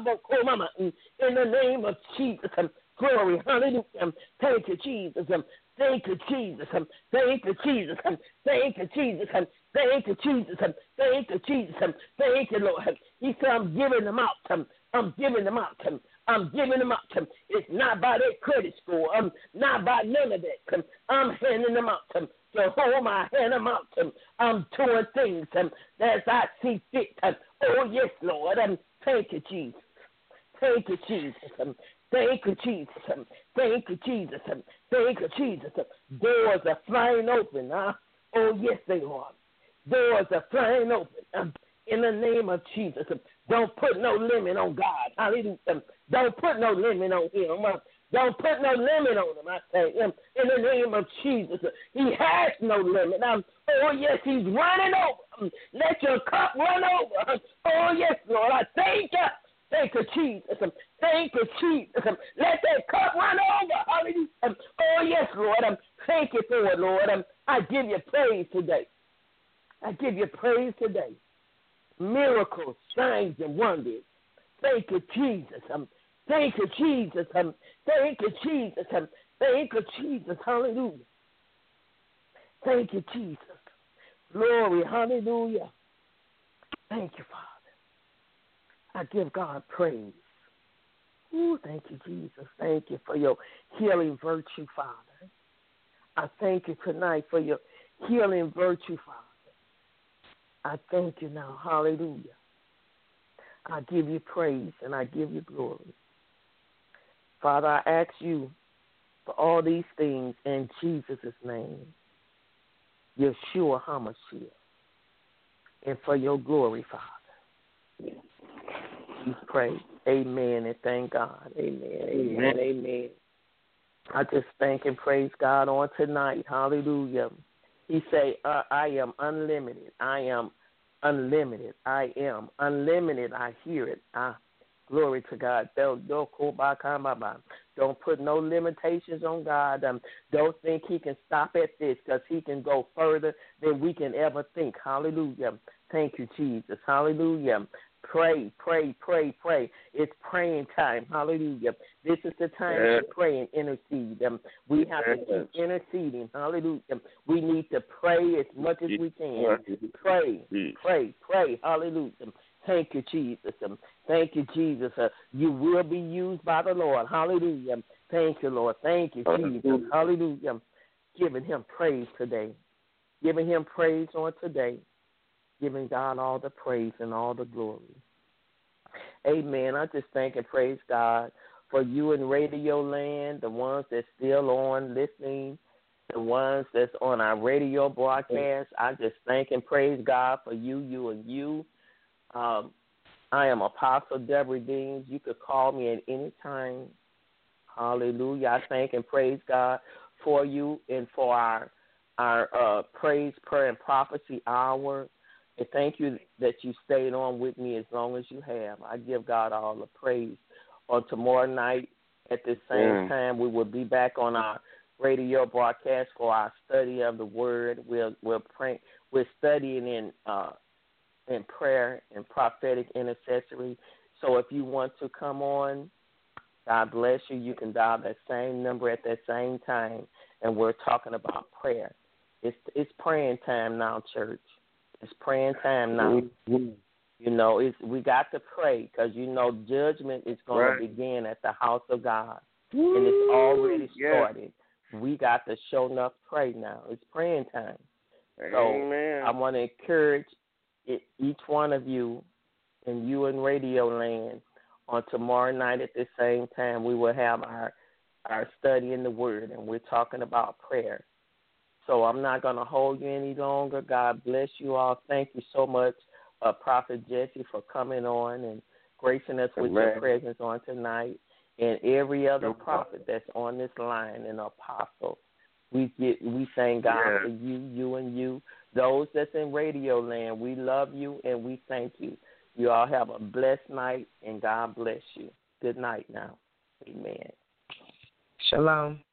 the name of Jesus. Glory. Hallelujah. Thank you, Jesus. Thank you, Jesus. Thank you, Jesus. Thank you, Jesus. Thank you, Jesus. Thank you, Jesus. Thank you, Lord. He said, I'm giving them out. I'm giving them out. I'm giving them out. It's not by their credit score. I'm not by none of that. I'm handing them out. So hold my hand them out. I'm doing things as I see fit. Oh, yes, Lord. Thank you, Jesus. Thank you, Jesus. Thank you, Jesus. Thank you, Jesus. Thank you, Jesus. Doors are flying open. Huh? Oh, yes, they are. Doors are flying open. Um, in the name of Jesus. Don't put no limit on God. Hallelujah. Don't put no limit on him. Don't put no limit on him, I say. In the name of Jesus. He has no limit. Um, oh, yes, he's running over. Let your cup run over. Oh, yes, Lord. I thank you. Thank you, Jesus. Thank you, Jesus. Let that cup run over. Hallelujah. Oh, yes, Lord. Thank you for it, Lord. I give you praise today. I give you praise today. Miracles, signs, and wonders. Thank you, Jesus. Thank you, Jesus. Thank you, Jesus. Thank you, Jesus. Hallelujah. Thank you, Jesus. Glory. Hallelujah. Thank you, Father. I give God praise. Ooh, thank you, Jesus. Thank you for your healing virtue, Father. I thank you tonight for your healing virtue, Father. I thank you now. Hallelujah. I give you praise and I give you glory. Father, I ask you for all these things in Jesus' name. Yeshua HaMashiach. And for your glory, Father. We pray. Amen and thank God. Amen. Amen. Amen. Amen. I just thank and praise God on tonight. Hallelujah. He say, uh, I am unlimited. I am unlimited. I am unlimited. I hear it. Ah, glory to God. Don't, don't don't put no limitations on God. Um, don't think he can stop at this, because he can go further than we can ever think. Hallelujah. Thank you, Jesus. Hallelujah. Pray, pray, pray, pray. It's praying time. Hallelujah. This is the time yeah. to pray and intercede. Um, we have to keep interceding. Hallelujah. We need to pray as much as we can. Pray, pray, pray. Hallelujah. Thank you, Jesus. Um, thank you, Jesus. Uh, you will be used by the Lord. Hallelujah. Thank you, Lord. Thank you, Jesus. Hallelujah. Giving him praise today. Giving him praise on today. Giving God all the praise and all the glory. Amen. I just thank and praise God for you in Radio Land, the ones that's still on listening, the ones that's on our radio broadcast. I just thank and praise God for you, you, and you. Um, I am Apostle Deborah Deans. You could call me at any time. Hallelujah. I thank and praise God for you and for our, our uh, praise, prayer, and prophecy hour. And thank you that you stayed on with me as long as you have. I give God all the praise. On tomorrow night at the same mm. time, we will be back on our radio broadcast for our study of the Word. We'll we'll pray. We're studying in uh, in prayer and prophetic intercessory. So if you want to come on, God bless you. You can dial that same number at that same time, and we're talking about prayer. It's it's praying time now, church. It's praying time now. Mm-hmm. You know, it's we got to pray, because, you know, judgment is going right. to begin at the house of God. Woo! And it's already started. Yeah. We got to show enough pray now. It's praying time. Amen. So I want to encourage it, each one of you and you in Radio Land on tomorrow night at the same time. We will have our, our study in the Word, and we're talking about prayer. So I'm not going to hold you any longer. God bless you all. Thank you so much, uh, Prophet Jesse, for coming on and gracing us with Amen. Your presence on tonight. And every other prophet that's on this line, an apostle. We get we thank God yeah. for you, you and you. Those that's in Radio Land, we love you and we thank you. You all have a blessed night, and God bless you. Good night now. Amen. Shalom.